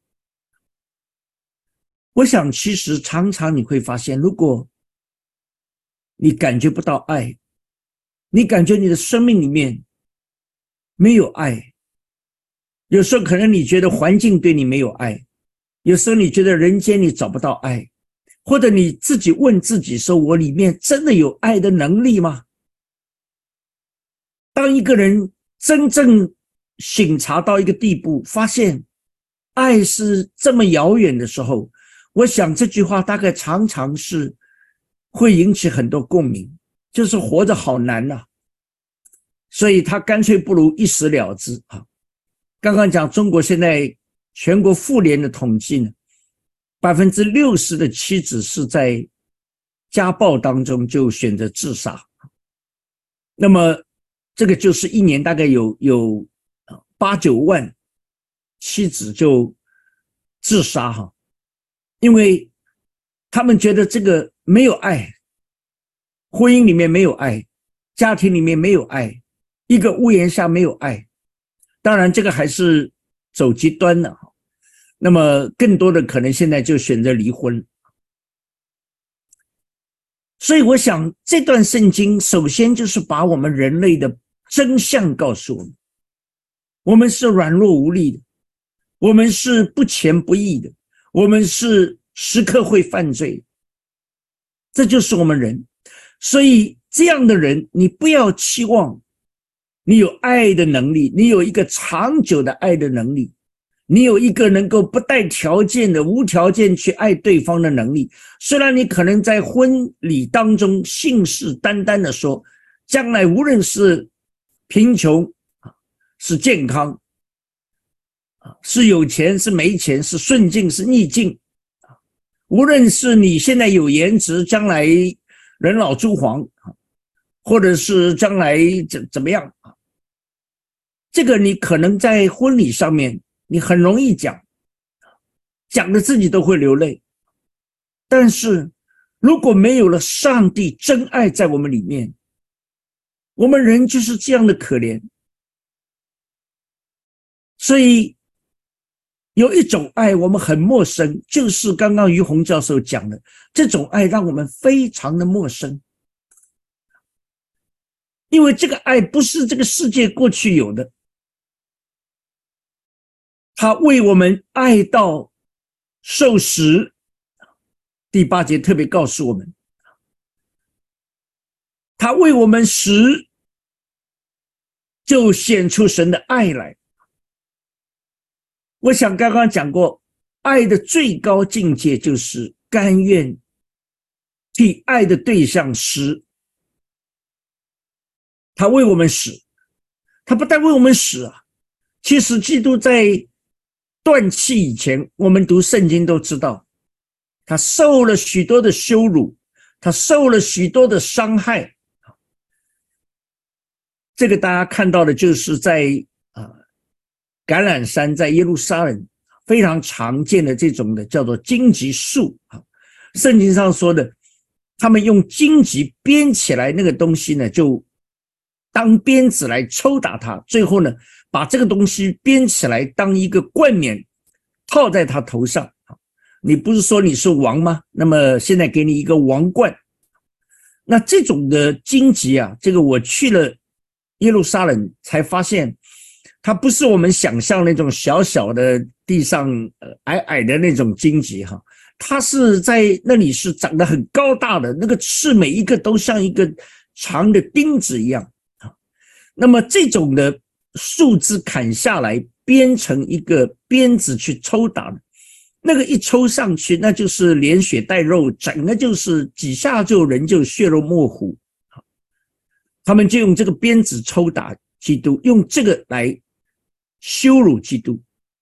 Speaker 1: 我想其实常常你会发现，如果你感觉不到爱，你感觉你的生命里面没有爱，有时候可能你觉得环境对你没有爱，有时候你觉得人间你找不到爱，或者你自己问自己说，我里面真的有爱的能力吗？当一个人真正省察到一个地步，发现爱是这么遥远的时候，我想这句话大概常常是会引起很多共鸣，就是活着好难啊，所以他干脆不如一死了之啊。刚刚讲中国现在全国妇联的统计呢，百分之六十的妻子是在家暴当中就选择自杀。那么这个就是一年大概有有八九万妻子就自杀哈，因为他们觉得这个没有爱，婚姻里面没有爱，家庭里面没有爱，一个屋檐下没有爱。当然这个还是走极端了，那么更多的可能现在就选择离婚。所以我想这段圣经首先就是把我们人类的真相告诉我们，我们是软弱无力的，我们是不虔不义的，我们是时刻会犯罪，这就是我们人。所以这样的人，你不要期望你有爱的能力，你有一个长久的爱的能力， 你有一个能够不带条件的无条件去爱对方的能力。虽然你可能在婚礼当中信誓旦旦的说，将来无论是贫穷，是健康，是有钱是没钱，是顺境是逆境，无论是你现在有颜值，将来人老珠黄，或者是将来怎怎么样，这个你可能在婚礼上面你很容易讲，讲的自己都会流泪。但是如果没有了上帝真爱在我们里面，我们人就是这样的可怜。所以有一种爱我们很陌生，就是刚刚于洪教授讲的，这种爱让我们非常的陌生，因为这个爱不是这个世界过去有的，他为我们爱到受死。第八节特别告诉我们，他为我们死，就显出神的爱来。我想刚刚讲过，爱的最高境界就是甘愿替爱的对象死。他为我们死，他不但为我们死啊，其实基督在断气以前，我们读圣经都知道，他受了许多的羞辱，他受了许多的伤害。这个大家看到的就是在橄榄山，在耶路撒冷非常常见的这种的叫做荆棘树，圣经上说的，他们用荆棘编起来那个东西呢，就当鞭子来抽打他，最后呢把这个东西编起来当一个冠冕套在他头上。你不是说你是王吗？那么现在给你一个王冠。那这种的荆棘啊，这个我去了耶路撒冷才发现，它不是我们想象那种小小的地上矮矮的那种荆棘哈，它是在那里是长得很高大的，那个刺每一个都像一个长的钉子一样。那么这种的树枝砍下来编成一个鞭子去抽打的，那个一抽上去，那就是连血带肉，整个就是几下就人就血肉模糊。他们就用这个鞭子抽打基督，用这个来羞辱基督。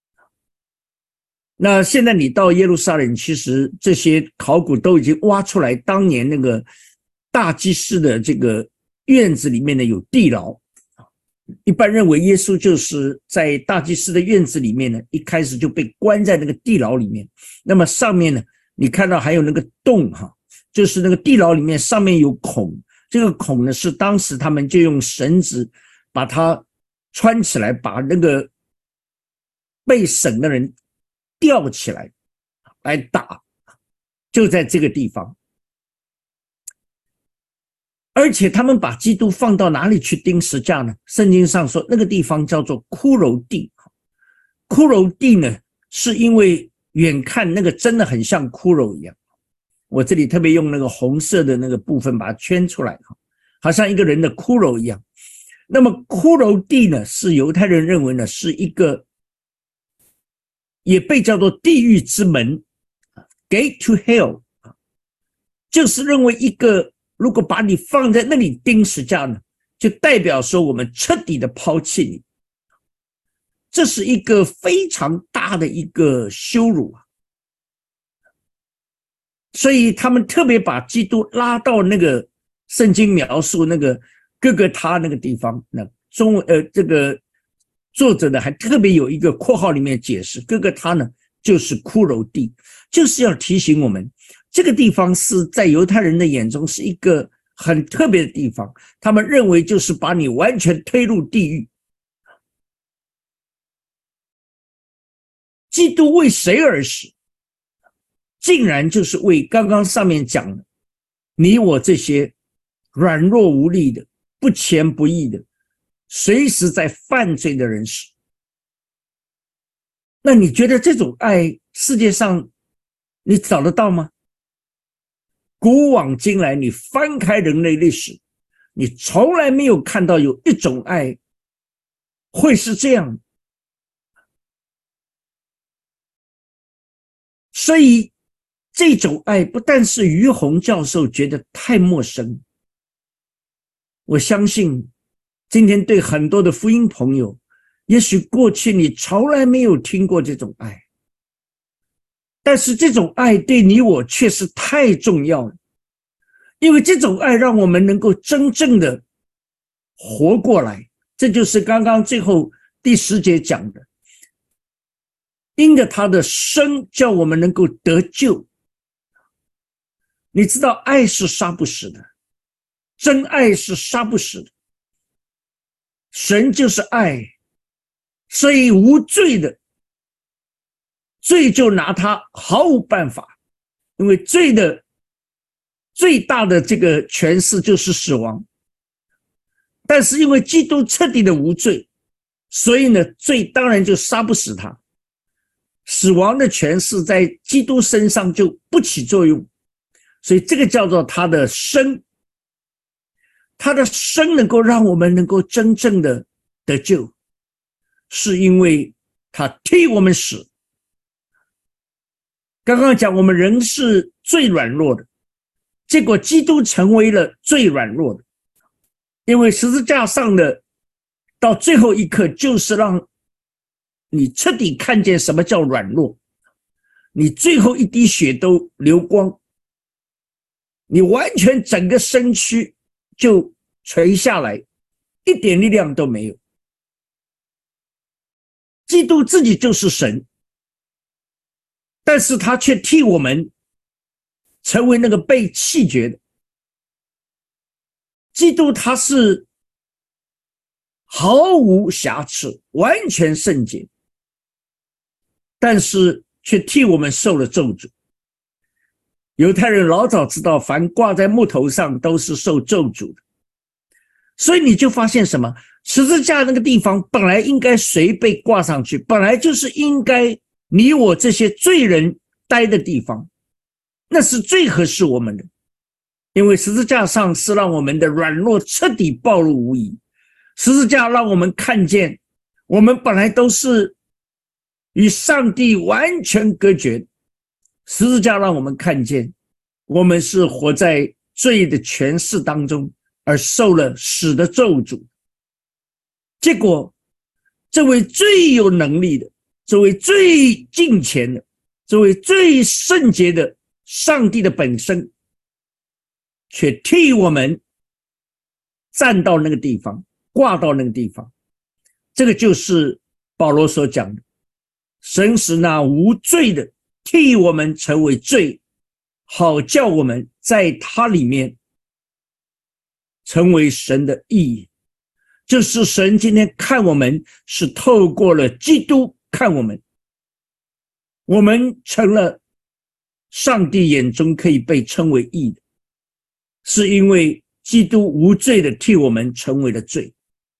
Speaker 1: 那现在你到耶路撒冷，其实这些考古都已经挖出来，当年那个大祭司的这个院子里面呢有地牢。一般认为耶稣就是在大祭司的院子里面呢，一开始就被关在那个地牢里面。那么上面呢，你看到还有那个洞哈，就是那个地牢里面上面有孔，这个孔呢是当时他们就用绳子把它穿起来，把那个被审的人吊起来来打，就在这个地方。而且他们把基督放到哪里去钉十架呢？圣经上说那个地方叫做骷髅地。骷髅地呢，是因为远看那个真的很像骷髅一样。我这里特别用那个红色的那个部分把它圈出来，好像一个人的骷髅一样。那么骷髅地呢，是犹太人认为呢是一个，也被叫做地狱之门 Gate to Hell， 就是认为一个如果把你放在那里钉十架呢，就代表说我们彻底的抛弃你。这是一个非常大的一个羞辱啊！所以他们特别把基督拉到那个圣经描述那个各个他那个地方，那中呃这个作者呢还特别有一个括号里面解释，各个他呢就是骷髅地，就是要提醒我们。这个地方是在犹太人的眼中是一个很特别的地方，他们认为就是把你完全推入地狱。基督为谁而死？竟然就是为刚刚上面讲的你我这些软弱无力的、不虔不义的、随时在犯罪的人死。那你觉得这种爱世界上你找得到吗？古往今来，你翻开人类历史，你从来没有看到有一种爱会是这样。 所以这种爱不但是于洪教授觉得太陌生，我相信今天对很多的福音朋友，也许过去你从来没有听过这种爱，但是这种爱对你我却是太重要了，因为这种爱让我们能够真正的活过来。这就是刚刚最后第十节讲的，因着他的生叫我们能够得救。你知道爱是杀不死的，真爱是杀不死的，神就是爱，所以无罪的罪就拿他毫无办法，因为罪的最大的这个权势就是死亡，但是因为基督彻底的无罪，所以呢罪当然就杀不死他，死亡的权势在基督身上就不起作用，所以这个叫做他的生，他的生能够让我们能够真正的得救，是因为他替我们死。刚刚讲我们人是最软弱的，结果基督成为了最软弱的，因为十字架上的到最后一刻就是让你彻底看见什么叫软弱，你最后一滴血都流光，你完全整个身躯就垂下来，一点力量都没有。基督自己就是神，但是他却替我们成为那个被弃绝的。基督他是毫无瑕疵，完全圣洁，但是却替我们受了咒诅。犹太人老早知道凡挂在木头上都是受咒诅的，所以你就发现什么？十字架那个地方本来应该谁被挂上去，本来就是应该你我这些罪人待的地方，那是最合适我们的，因为十字架上是让我们的软弱彻底暴露无遗，十字架让我们看见我们本来都是与上帝完全隔绝，十字架让我们看见我们是活在罪的权势当中，而受了死的咒诅。结果这位最有能力的，这位最敬虔的，这位最圣洁的上帝的本身，却替我们站到那个地方，挂到那个地方。这个就是保罗所讲的，神使那无罪的替我们成为罪，好叫我们在他里面成为神的义。就是神今天看我们是透过了基督看我们，我们成了上帝眼中可以被称为义的，是因为基督无罪的替我们成为了罪。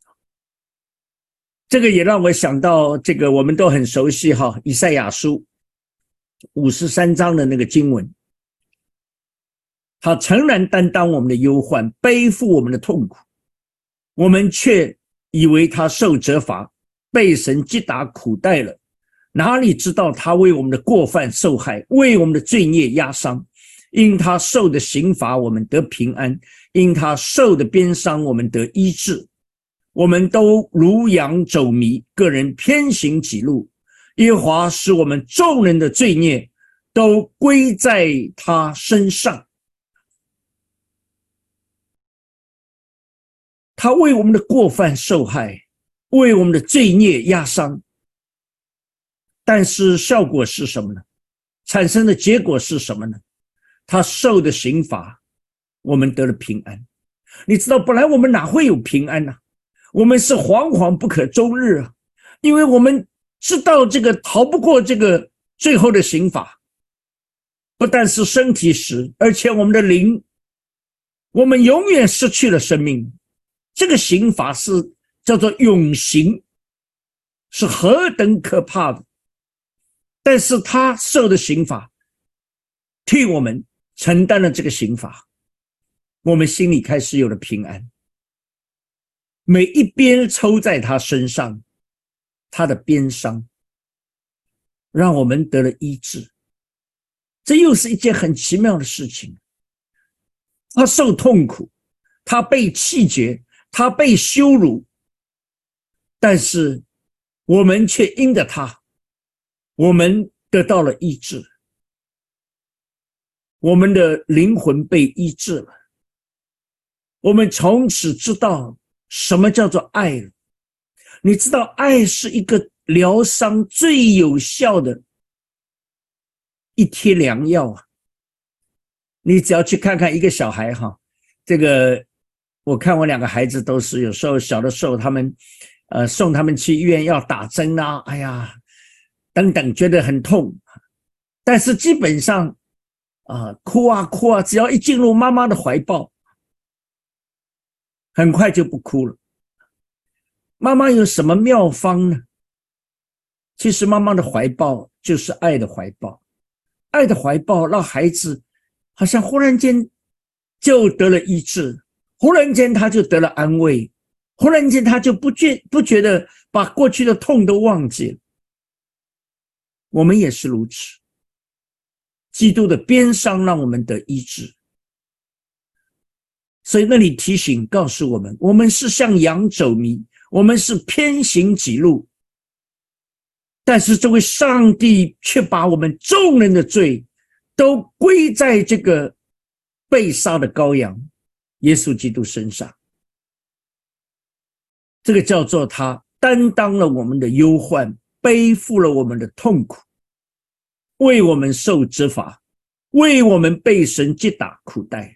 Speaker 1: 这个也让我想到这个我们都很熟悉哈，以赛亚书五十三章的那个经文，他诚然担当我们的忧患，背负我们的痛苦，我们却以为他受责罚，被神击打苦待了，哪里知道他为我们的过犯受害，为我们的罪孽压伤，因他受的刑罚我们得平安，因他受的鞭伤我们得医治。我们都如羊走迷，个人偏行己路，耶和华使我们众人的罪孽都归在他身上。他为我们的过犯受害，为我们的罪孽压伤，但是效果是什么呢？产生的结果是什么呢？他受的刑罚我们得了平安。你知道本来我们哪会有平安呢？我们是惶惶不可终日啊，因为我们知道这个逃不过这个最后的刑罚，不但是身体死，而且我们的灵，我们永远失去了生命。这个刑罚是叫做永刑，是何等可怕的。但是他受的刑罚替我们承担了这个刑罚，我们心里开始有了平安。每一边抽在他身上，他的鞭伤让我们得了医治。 这又是一件很奇妙的事情。他受痛苦，他被弃绝，他被羞辱，但是我们却因着他，我们得到了医治，我们的灵魂被医治了，我们从此知道什么叫做爱了。你知道爱是一个疗伤最有效的一贴良药啊！你只要去看看一个小孩哈，这个我看我两个孩子都是有时候小的时候他们呃送他们去医院要打针啊，哎呀等等，觉得很痛，但是基本上啊、呃、哭啊哭啊，只要一进入妈妈的怀抱，很快就不哭了。妈妈有什么妙方呢？其实妈妈的怀抱就是爱的怀抱，爱的怀抱让孩子好像忽然间就得了医治，忽然间他就得了安慰，忽然间他就不觉不觉得把过去的痛都忘记了。我们也是如此，基督的鞭伤让我们得医治。所以那里提醒告诉我们，我们是像羊走迷，我们是偏行己路，但是这位上帝却把我们众人的罪都归在这个被杀的羔羊耶稣基督身上。这个叫做他担当了我们的忧患，背负了我们的痛苦，为我们受责罚，为我们被神击打苦待。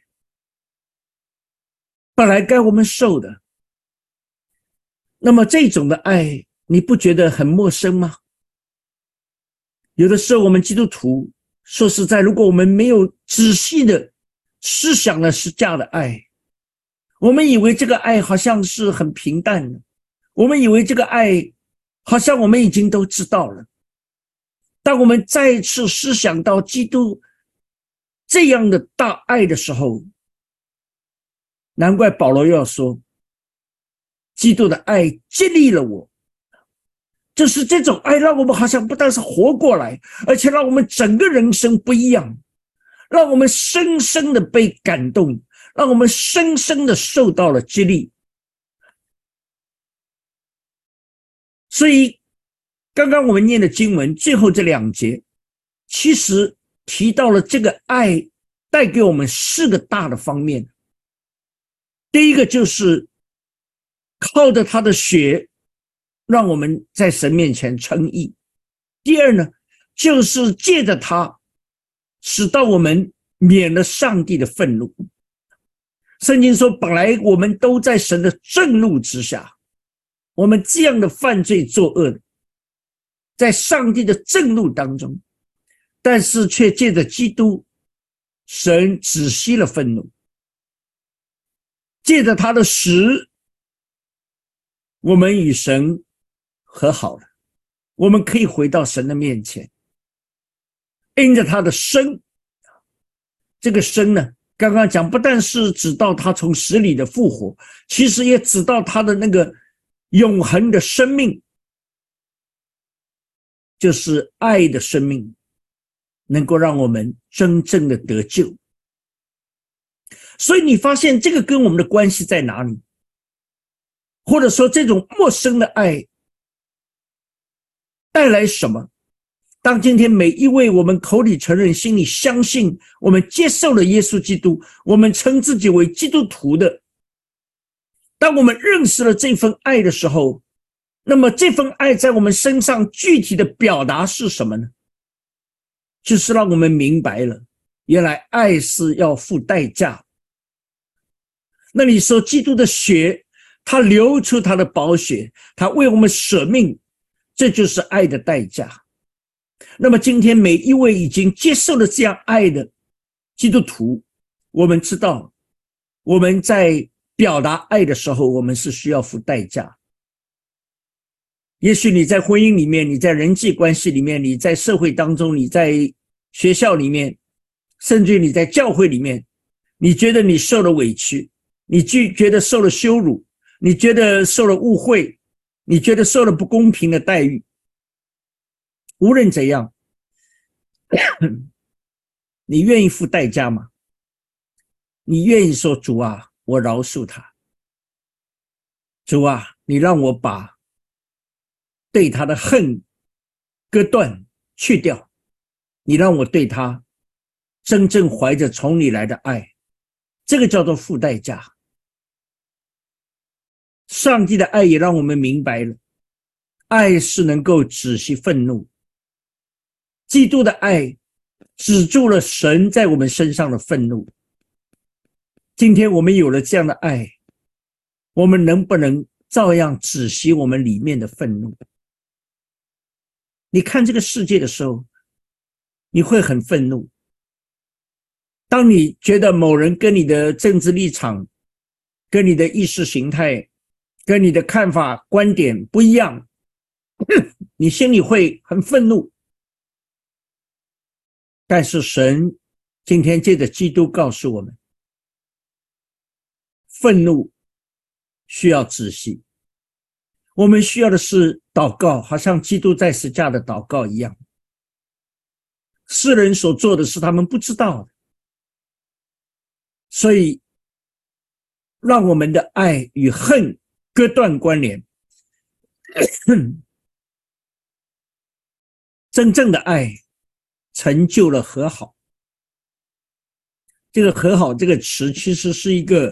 Speaker 1: 本来该我们受的，那么这种的爱你不觉得很陌生吗？有的时候我们基督徒说实在，如果我们没有仔细的思想了十架的爱，我们以为这个爱好像是很平淡的，我们以为这个爱好像我们已经都知道了。当我们再次思想到基督这样的大爱的时候，难怪保罗要说，基督的爱激励了我。就是这种爱让我们好像不但是活过来，而且让我们整个人生不一样，让我们深深的被感动，让我们深深的受到了激励。所以刚刚我们念的经文最后这两节，其实提到了这个爱带给我们四个大的方面。第一个就是靠着他的血让我们在神面前称义。第二呢，就是借着他使到我们免了上帝的愤怒。圣经说本来我们都在神的震怒之下，我们这样的犯罪作恶，在上帝的震怒当中，但是却借着基督，神止息了愤怒，借着他的死，我们与神和好了，我们可以回到神的面前。因着他的生，这个生呢，刚刚讲不但是指到他从死里的复活，其实也指到他的那个永恒的生命，就是爱的生命，能够让我们真正的得救。所以你发现这个跟我们的关系在哪里？或者说这种陌生的爱带来什么？当今天每一位我们口里承认，心里相信，我们接受了耶稣基督，我们称自己为基督徒的，当我们认识了这份爱的时候，那么这份爱在我们身上具体的表达是什么呢？就是让我们明白了，原来爱是要付代价。那你说基督的血，他流出他的宝血，他为我们舍命，这就是爱的代价。那么今天每一位已经接受了这样爱的基督徒，我们知道我们在表达爱的时候，我们是需要付代价。也许你在婚姻里面，你在人际关系里面，你在社会当中，你在学校里面，甚至你在教会里面，你觉得你受了委屈，你觉得受了羞辱，你觉得受了误会，你觉得受了不公平的待遇。无论怎样， 你愿意付代价吗？你愿意说主啊，我饶恕他，主啊，你让我把对他的恨割断去掉，你让我对他真正怀着从你来的爱，这个叫做付代价。上帝的爱也让我们明白了，爱是能够止息愤怒，基督的爱止住了神在我们身上的愤怒。今天我们有了这样的爱，我们能不能照样止息我们里面的愤怒？你看这个世界的时候，你会很愤怒。当你觉得某人跟你的政治立场、跟你的意识形态、跟你的看法、观点不一样，你心里会很愤怒。但是神今天借着基督告诉我们，愤怒需要止息。我们需要的是祷告，好像基督在十架的祷告一样。世人所做的是他们不知道的，所以让我们的爱与恨割断关联。真正的爱成就了和好。这个和好这个词其实是一个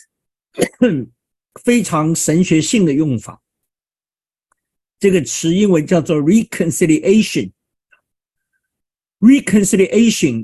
Speaker 1: 非常神学性的用法。这个词英文叫做 reconciliation。 reconciliation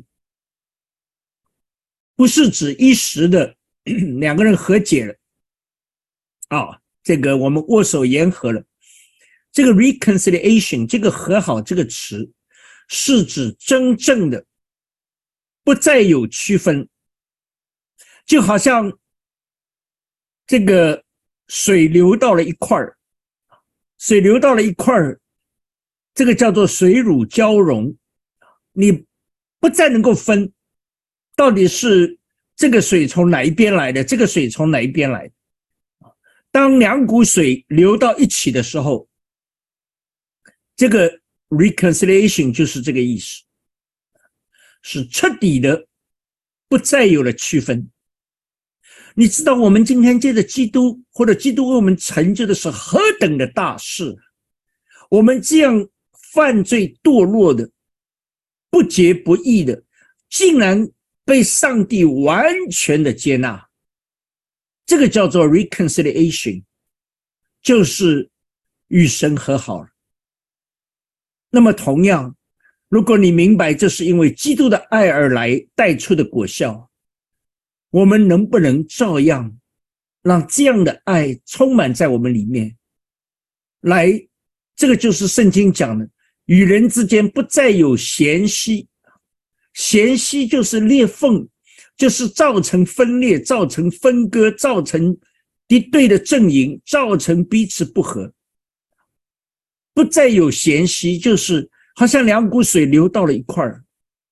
Speaker 1: 不是指一时的两个人和解了啊，这个我们握手言和了。这个 reconciliation 这个和好这个词是指真正的不再有区分，就好像这个水流到了一块儿，水流到了一块儿，这个叫做水乳交融，你不再能够分到底是这个水从哪一边来的，这个水从哪一边来的。当两股水流到一起的时候，这个 reconciliation 就是这个意思，是彻底的不再有了区分。你知道我们今天借着基督，或者基督为我们成就的是何等的大事，我们这样犯罪堕落的不洁不义的，竟然被上帝完全的接纳，这个叫做 reconciliation， 就是与神和好了。那么同样，如果你明白这是因为基督的爱而来带出的果效，我们能不能照样让这样的爱充满在我们里面来？这个就是圣经讲的，与人之间不再有嫌隙。嫌隙就是裂缝，就是造成分裂，造成分割，造成敌对的阵营，造成彼此不和。不再有嫌隙，就是好像两股水流到了一块儿。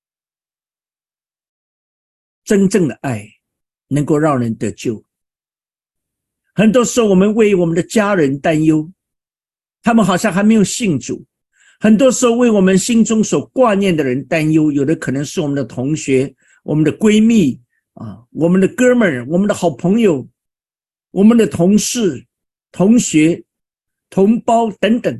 Speaker 1: 真正的爱能够让人得救。很多时候我们为我们的家人担忧，他们好像还没有信主。很多时候为我们心中所挂念的人担忧，有的可能是我们的同学，我们的闺蜜啊，我们的哥们儿，我们的好朋友，我们的同事、同学、同胞等等。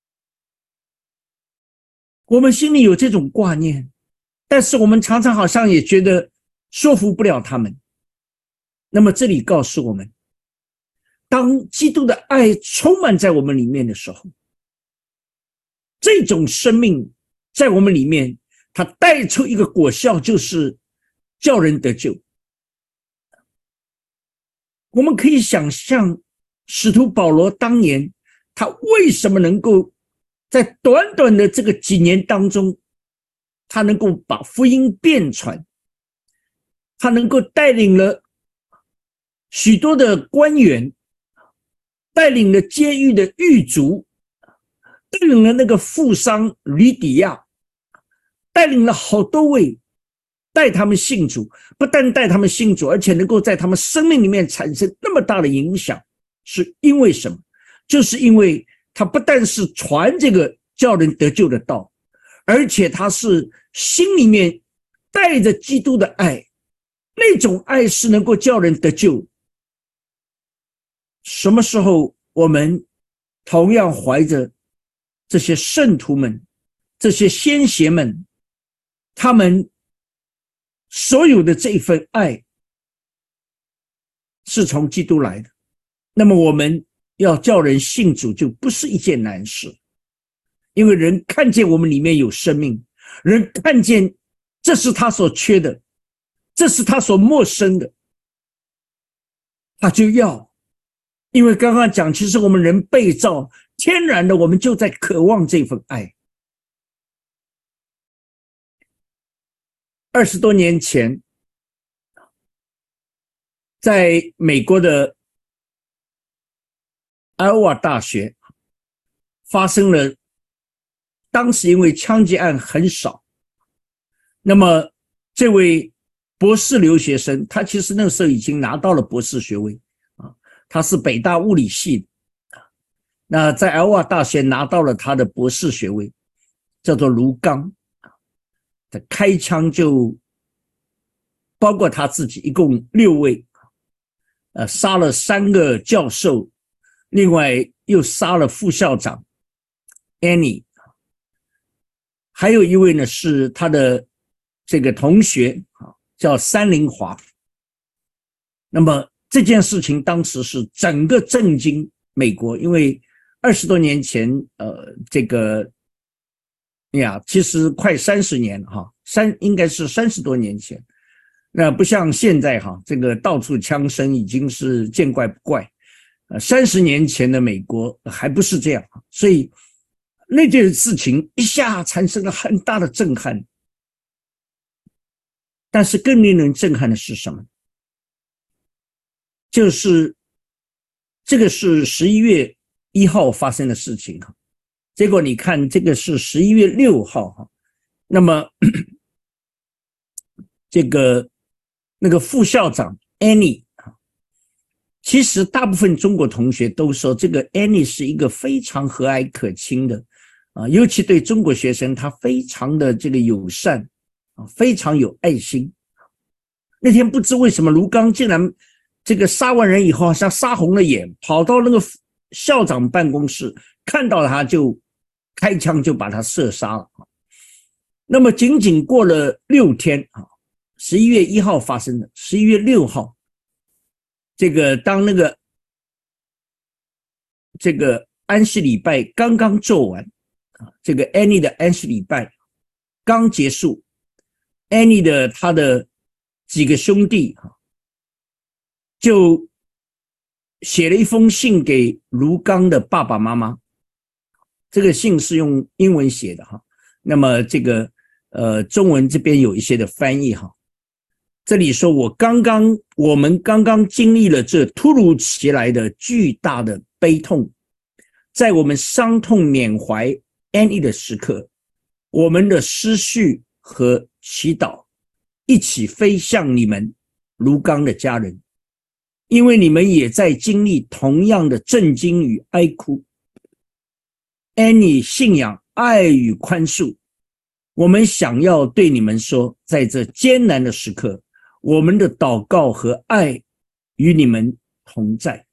Speaker 1: 我们心里有这种挂念，但是我们常常好像也觉得说服不了他们。那么这里告诉我们，当基督的爱充满在我们里面的时候，这种生命在我们里面，它带出一个果效，就是叫人得救。我们可以想象使徒保罗当年他为什么能够在短短的这个几年当中，他能够把福音遍传，他能够带领了许多的官员，带领了监狱的狱卒，带领了那个富商吕底亚，带领了好多位，带他们信主，不但带他们信主，而且能够在他们生命里面产生那么大的影响，是因为什么？就是因为他不但是传这个叫人得救的道，而且他是心里面带带着基督的爱，那种爱是能够叫人得救。什么时候我们同样怀着这些圣徒们，这些先贤们，他们所有的这份爱是从基督来的，那么我们要叫人信主就不是一件难事，因为人看见我们里面有生命，人看见这是他所缺的，这是他所陌生的，他就要。因为刚刚讲，其实我们人被造，天然的我们就在渴望这份爱。二十多年前，在美国的艾奥瓦大学发生了，当时因为枪击案很少，那么这位博士留学生，他其实那个时候已经拿到了博士学位啊，他是北大物理系的，那在艾奥瓦大学拿到了他的博士学位，叫做卢刚。他开枪就包括他自己一共六位，呃，杀了三个教授，另外又杀了副校长 Annie， 还有一位呢是他的这个同学叫三林华。那么这件事情当时是整个震惊美国，因为二十多年前，呃，这个呀，其实快三十年哈，三应该是三十多年前。那不像现在哈，这个到处枪声已经是见怪不怪。呃，三十年前的美国还不是这样，所以那件事情一下产生了很大的震撼。但是更令人震撼的是什么？就是这个是十一月一号发生的事情哈，结果你看这个是十一月六号哈，那么这个那个副校长 Annie， 其实大部分中国同学都说这个 Annie 是一个非常和蔼可亲的啊，尤其对中国学生他非常的这个友善啊，非常有爱心。那天不知为什么卢刚竟然这个杀完人以后好像杀红了眼，跑到那个校长办公室，看到他就开枪就把他射杀了。那么仅仅过了六天啊，十一月一号发生的，十一月六号，这个当那个这个安息礼拜刚刚做完啊，这个 Annie 的安息礼拜刚结束 ，Annie 的他的几个兄弟啊，就写了一封信给卢刚的爸爸妈妈，这个信是用英文写的哈，那么这个呃中文这边有一些的翻译哈。这里说我刚刚我们刚刚经历了这突如其来的巨大的悲痛，在我们伤痛缅怀 Annie 的时刻，我们的思绪和祈祷一起飞向你们卢刚的家人，因为你们也在经历同样的震惊与哀哭。Annie 信仰爱与宽恕，我们想要对你们说，在这艰难的时刻，我们的祷告和爱与你们同在。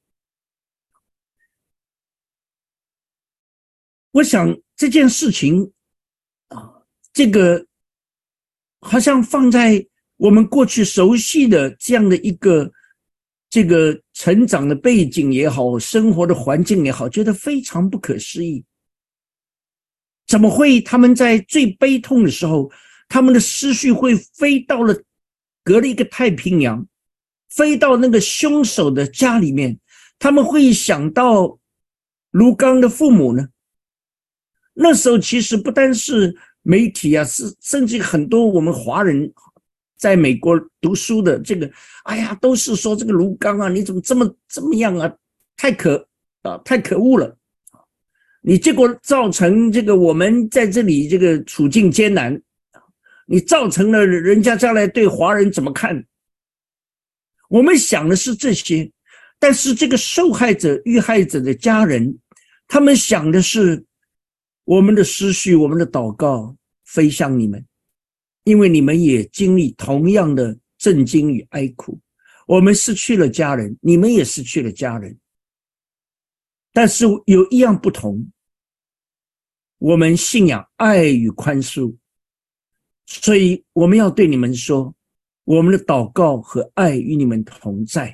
Speaker 1: 我想这件事情啊，这个好像放在我们过去熟悉的这样的一个这个成长的背景也好，生活的环境也好，觉得非常不可思议。怎么会他们在最悲痛的时候，他们的思绪会飞到了隔了一个太平洋，飞到那个凶手的家里面，他们会想到卢刚的父母呢？那时候其实不单是媒体啊，是甚至很多我们华人在美国读书的，这个哎呀都是说这个卢刚啊，你怎么这么这么样啊，太可啊太可恶了，你结果造成这个我们在这里这个处境艰难，你造成了人家将来对华人怎么看？我们想的是这些，但是这个受害者、遇害者的家人，他们想的是我们的思绪、我们的祷告飞向你们， 因为你们也经历同样的震惊与哀苦。我们失去了家人，你们也失去了家人，但是有一样不同，我们信仰爱与宽恕，所以我们要对你们说，我们的祷告和爱与你们同在。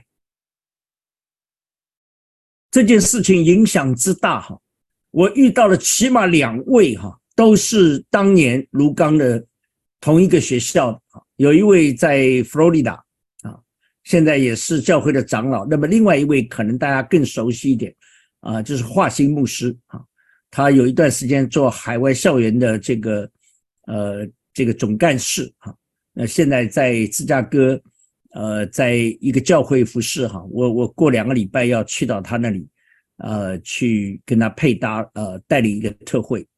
Speaker 1: 这件事情影响之大哈，我遇到了起码两位哈，都是当年卢刚的同一个学校的，有一位在佛罗里达啊，现在也是教会的长老。那么另外一位可能大家更熟悉一点啊，就是华兴牧师啊，他有一段时间做海外校园的这个呃这个总干事啊，那现在在芝加哥呃在一个教会服侍哈，我我过两个礼拜要去到他那里呃去跟他配搭呃带领一个特会。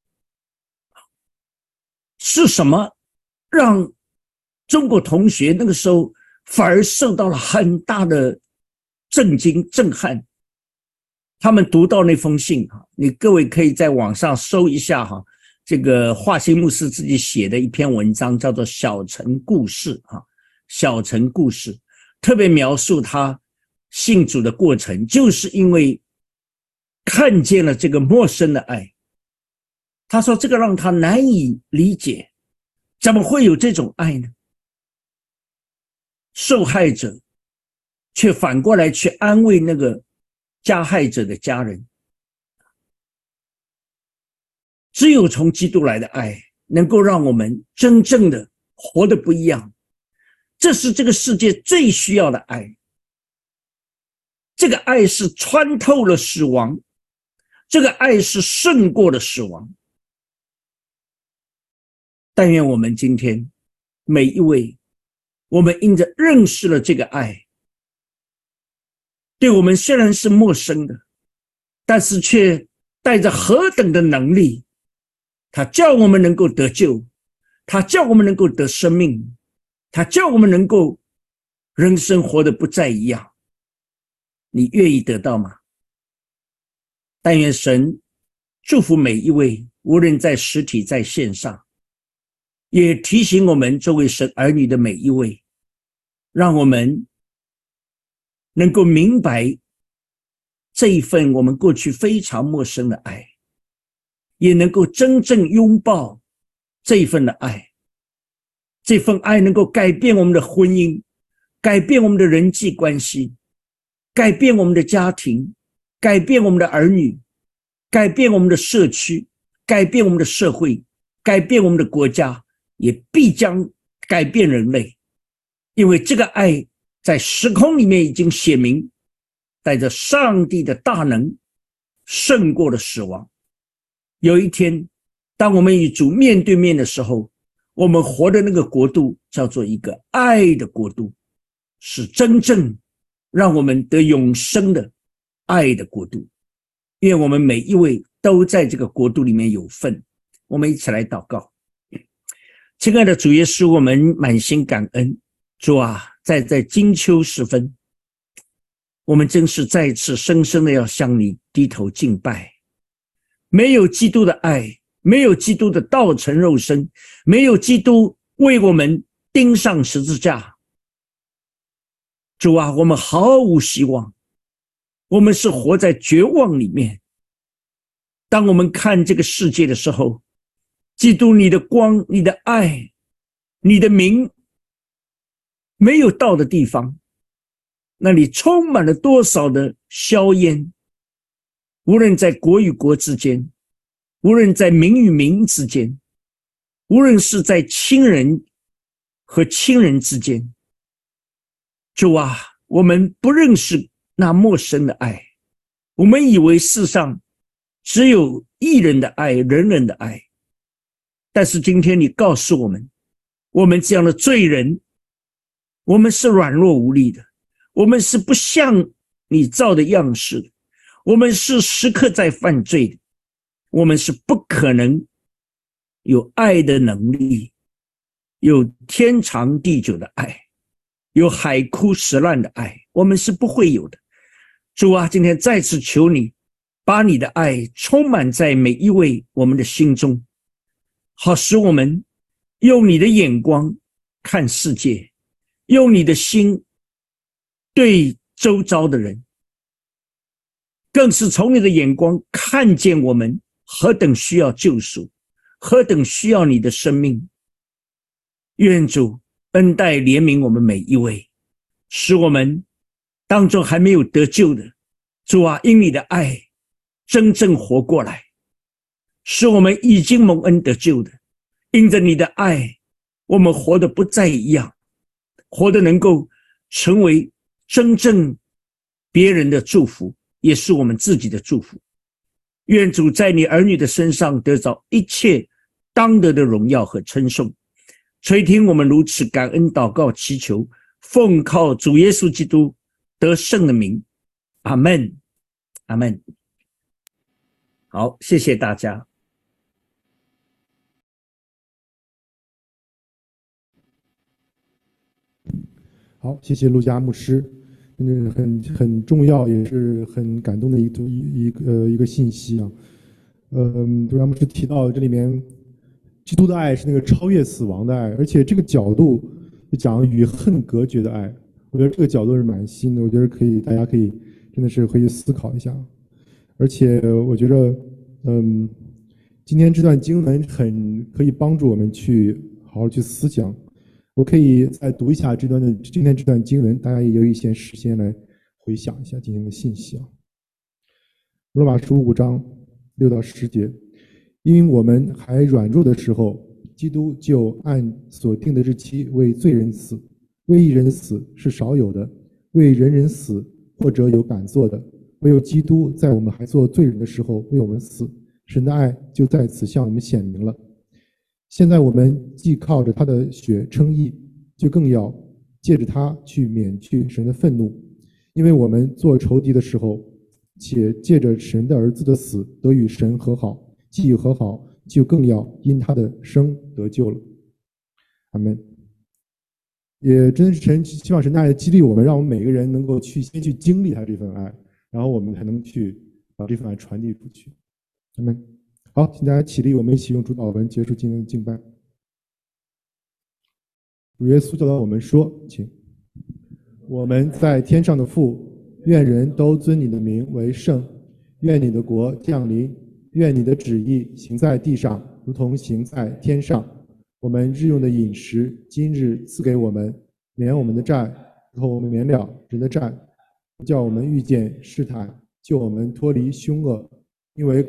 Speaker 1: 是什么让中国同学那个时候反而受到了很大的震惊震撼？他们读到那封信，你各位可以在网上搜一下哈，这个华兴牧师自己写的一篇文章，叫做《小城故事》哈，小城故事特别描述他信主的过程，就是因为看见了这个陌生的爱。他说这个让他难以理解，怎么会有这种爱呢？受害者却反过来去安慰那个加害者的家人。只有从基督来的爱能够让我们真正的活得不一样，这是这个世界最需要的爱。这个爱是穿透了死亡，这个爱是胜过了死亡。但愿我们今天每一位，我们因着认识了这个爱，对我们虽然是陌生的，但是却带着何等的能力，他叫我们能够得救，他叫我们能够得生命，他叫我们能够人生活得不再一样。你愿意得到吗？但愿神祝福每一位，无论在实体在线上，也提醒我们作为神儿女的每一位，让我们能够明白这一份我们过去非常陌生的爱，也能够真正拥抱这一份的爱。这份爱能够改变我们的婚姻，改变我们的人际关系，改变我们的家庭，改变我们的儿女，改变我们的社区，改变我们的社会，改变我们的国家，也必将改变人类。因为这个爱在时空里面已经写明，带着上帝的大能胜过了死亡。有一天当我们与主面对面的时候，我们活的那个国度叫做一个爱的国度，是真正让我们得永生的爱的国度。愿我们每一位都在这个国度里面有份。我们一起来祷告。亲爱的主耶稣，我们满心感恩。主啊，在在金秋时分，我们真是再次深深的要向你低头敬拜。没有基督的爱，没有基督的道成肉身，没有基督为我们钉上十字架，主啊，我们毫无希望，我们是活在绝望里面。当我们看这个世界的时候，基督你的光，你的爱，你的名没有到的地方，那里充满了多少的硝烟，无论在国与国之间，无论在民与民之间，无论是在亲人和亲人之间。主啊，我们不认识那陌生的爱，我们以为世上只有一人的爱，人人的爱。但是今天你告诉我们，我们这样的罪人，我们是软弱无力的，我们是不像你造的样式的，我们是时刻在犯罪的，我们是不可能有爱的能力，有天长地久的爱，有海枯石烂的爱，我们是不会有的。主啊，今天再次求你把你的爱充满在每一位我们的心中，好使我们用你的眼光看世界，用你的心对周遭的人，更是从你的眼光看见我们何等需要救赎，何等需要你的生命。愿主恩待怜悯我们每一位，使我们当中还没有得救的，主啊，因你的爱真正活过来，使我们已经蒙恩得救的，因着你的爱，我们活得不再一样，活得能够成为真正别人的祝福，也是我们自己的祝福。愿主在你儿女的身上得着一切当得的荣耀和称颂，垂听我们如此感恩祷告祈求，奉靠主耶稣基督得胜的名，阿们，阿们。好，谢谢大家。
Speaker 2: 好，谢谢陆家牧师，嗯，很很重要，也是很感动的一一一个一个信息啊。嗯，陆家牧师提到这里面，基督的爱是那个超越死亡的爱，而且这个角度就讲与恨隔绝的爱，我觉得这个角度是蛮新的，我觉得可以，大家可以真的是回去思考一下。而且我觉得，嗯，今天这段经文很可以帮助我们去好好去思想。我可以再读一下这段的今天这段经文，大家也有一些时间来回想一下今天的信息啊。罗马书五章六到十节，因为我们还软弱的时候，基督就按所定的日期为罪人死，为一人死是少有的，为人人死或者有敢做的，唯有基督在我们还做罪人的时候为我们死，神的爱就在此向我们显明了。现在我们既靠着他的血称义，就更要借着他去免去神的愤怒，因为我们做仇敌的时候，且借着神的儿子的死得与神和好，既和好，就更要因他的生得救了。阿们。也真是神希望神的爱激励我们，让我们每个人能够去先去经历他这份爱，然后我们才能去把这份爱传递出去。阿们。好，请大家起立，我们一起用主祷文结束今天的敬拜。主耶稣教导我们说，请我们在天上的父，愿人都尊你的名为圣，愿你的国降临，愿你的旨意行在地上，如同行在天上。我们日用的饮食，今日赐给我们，免我们的债，如同我们免了人的债，不叫我们遇见试探，救我们脱离凶恶，因为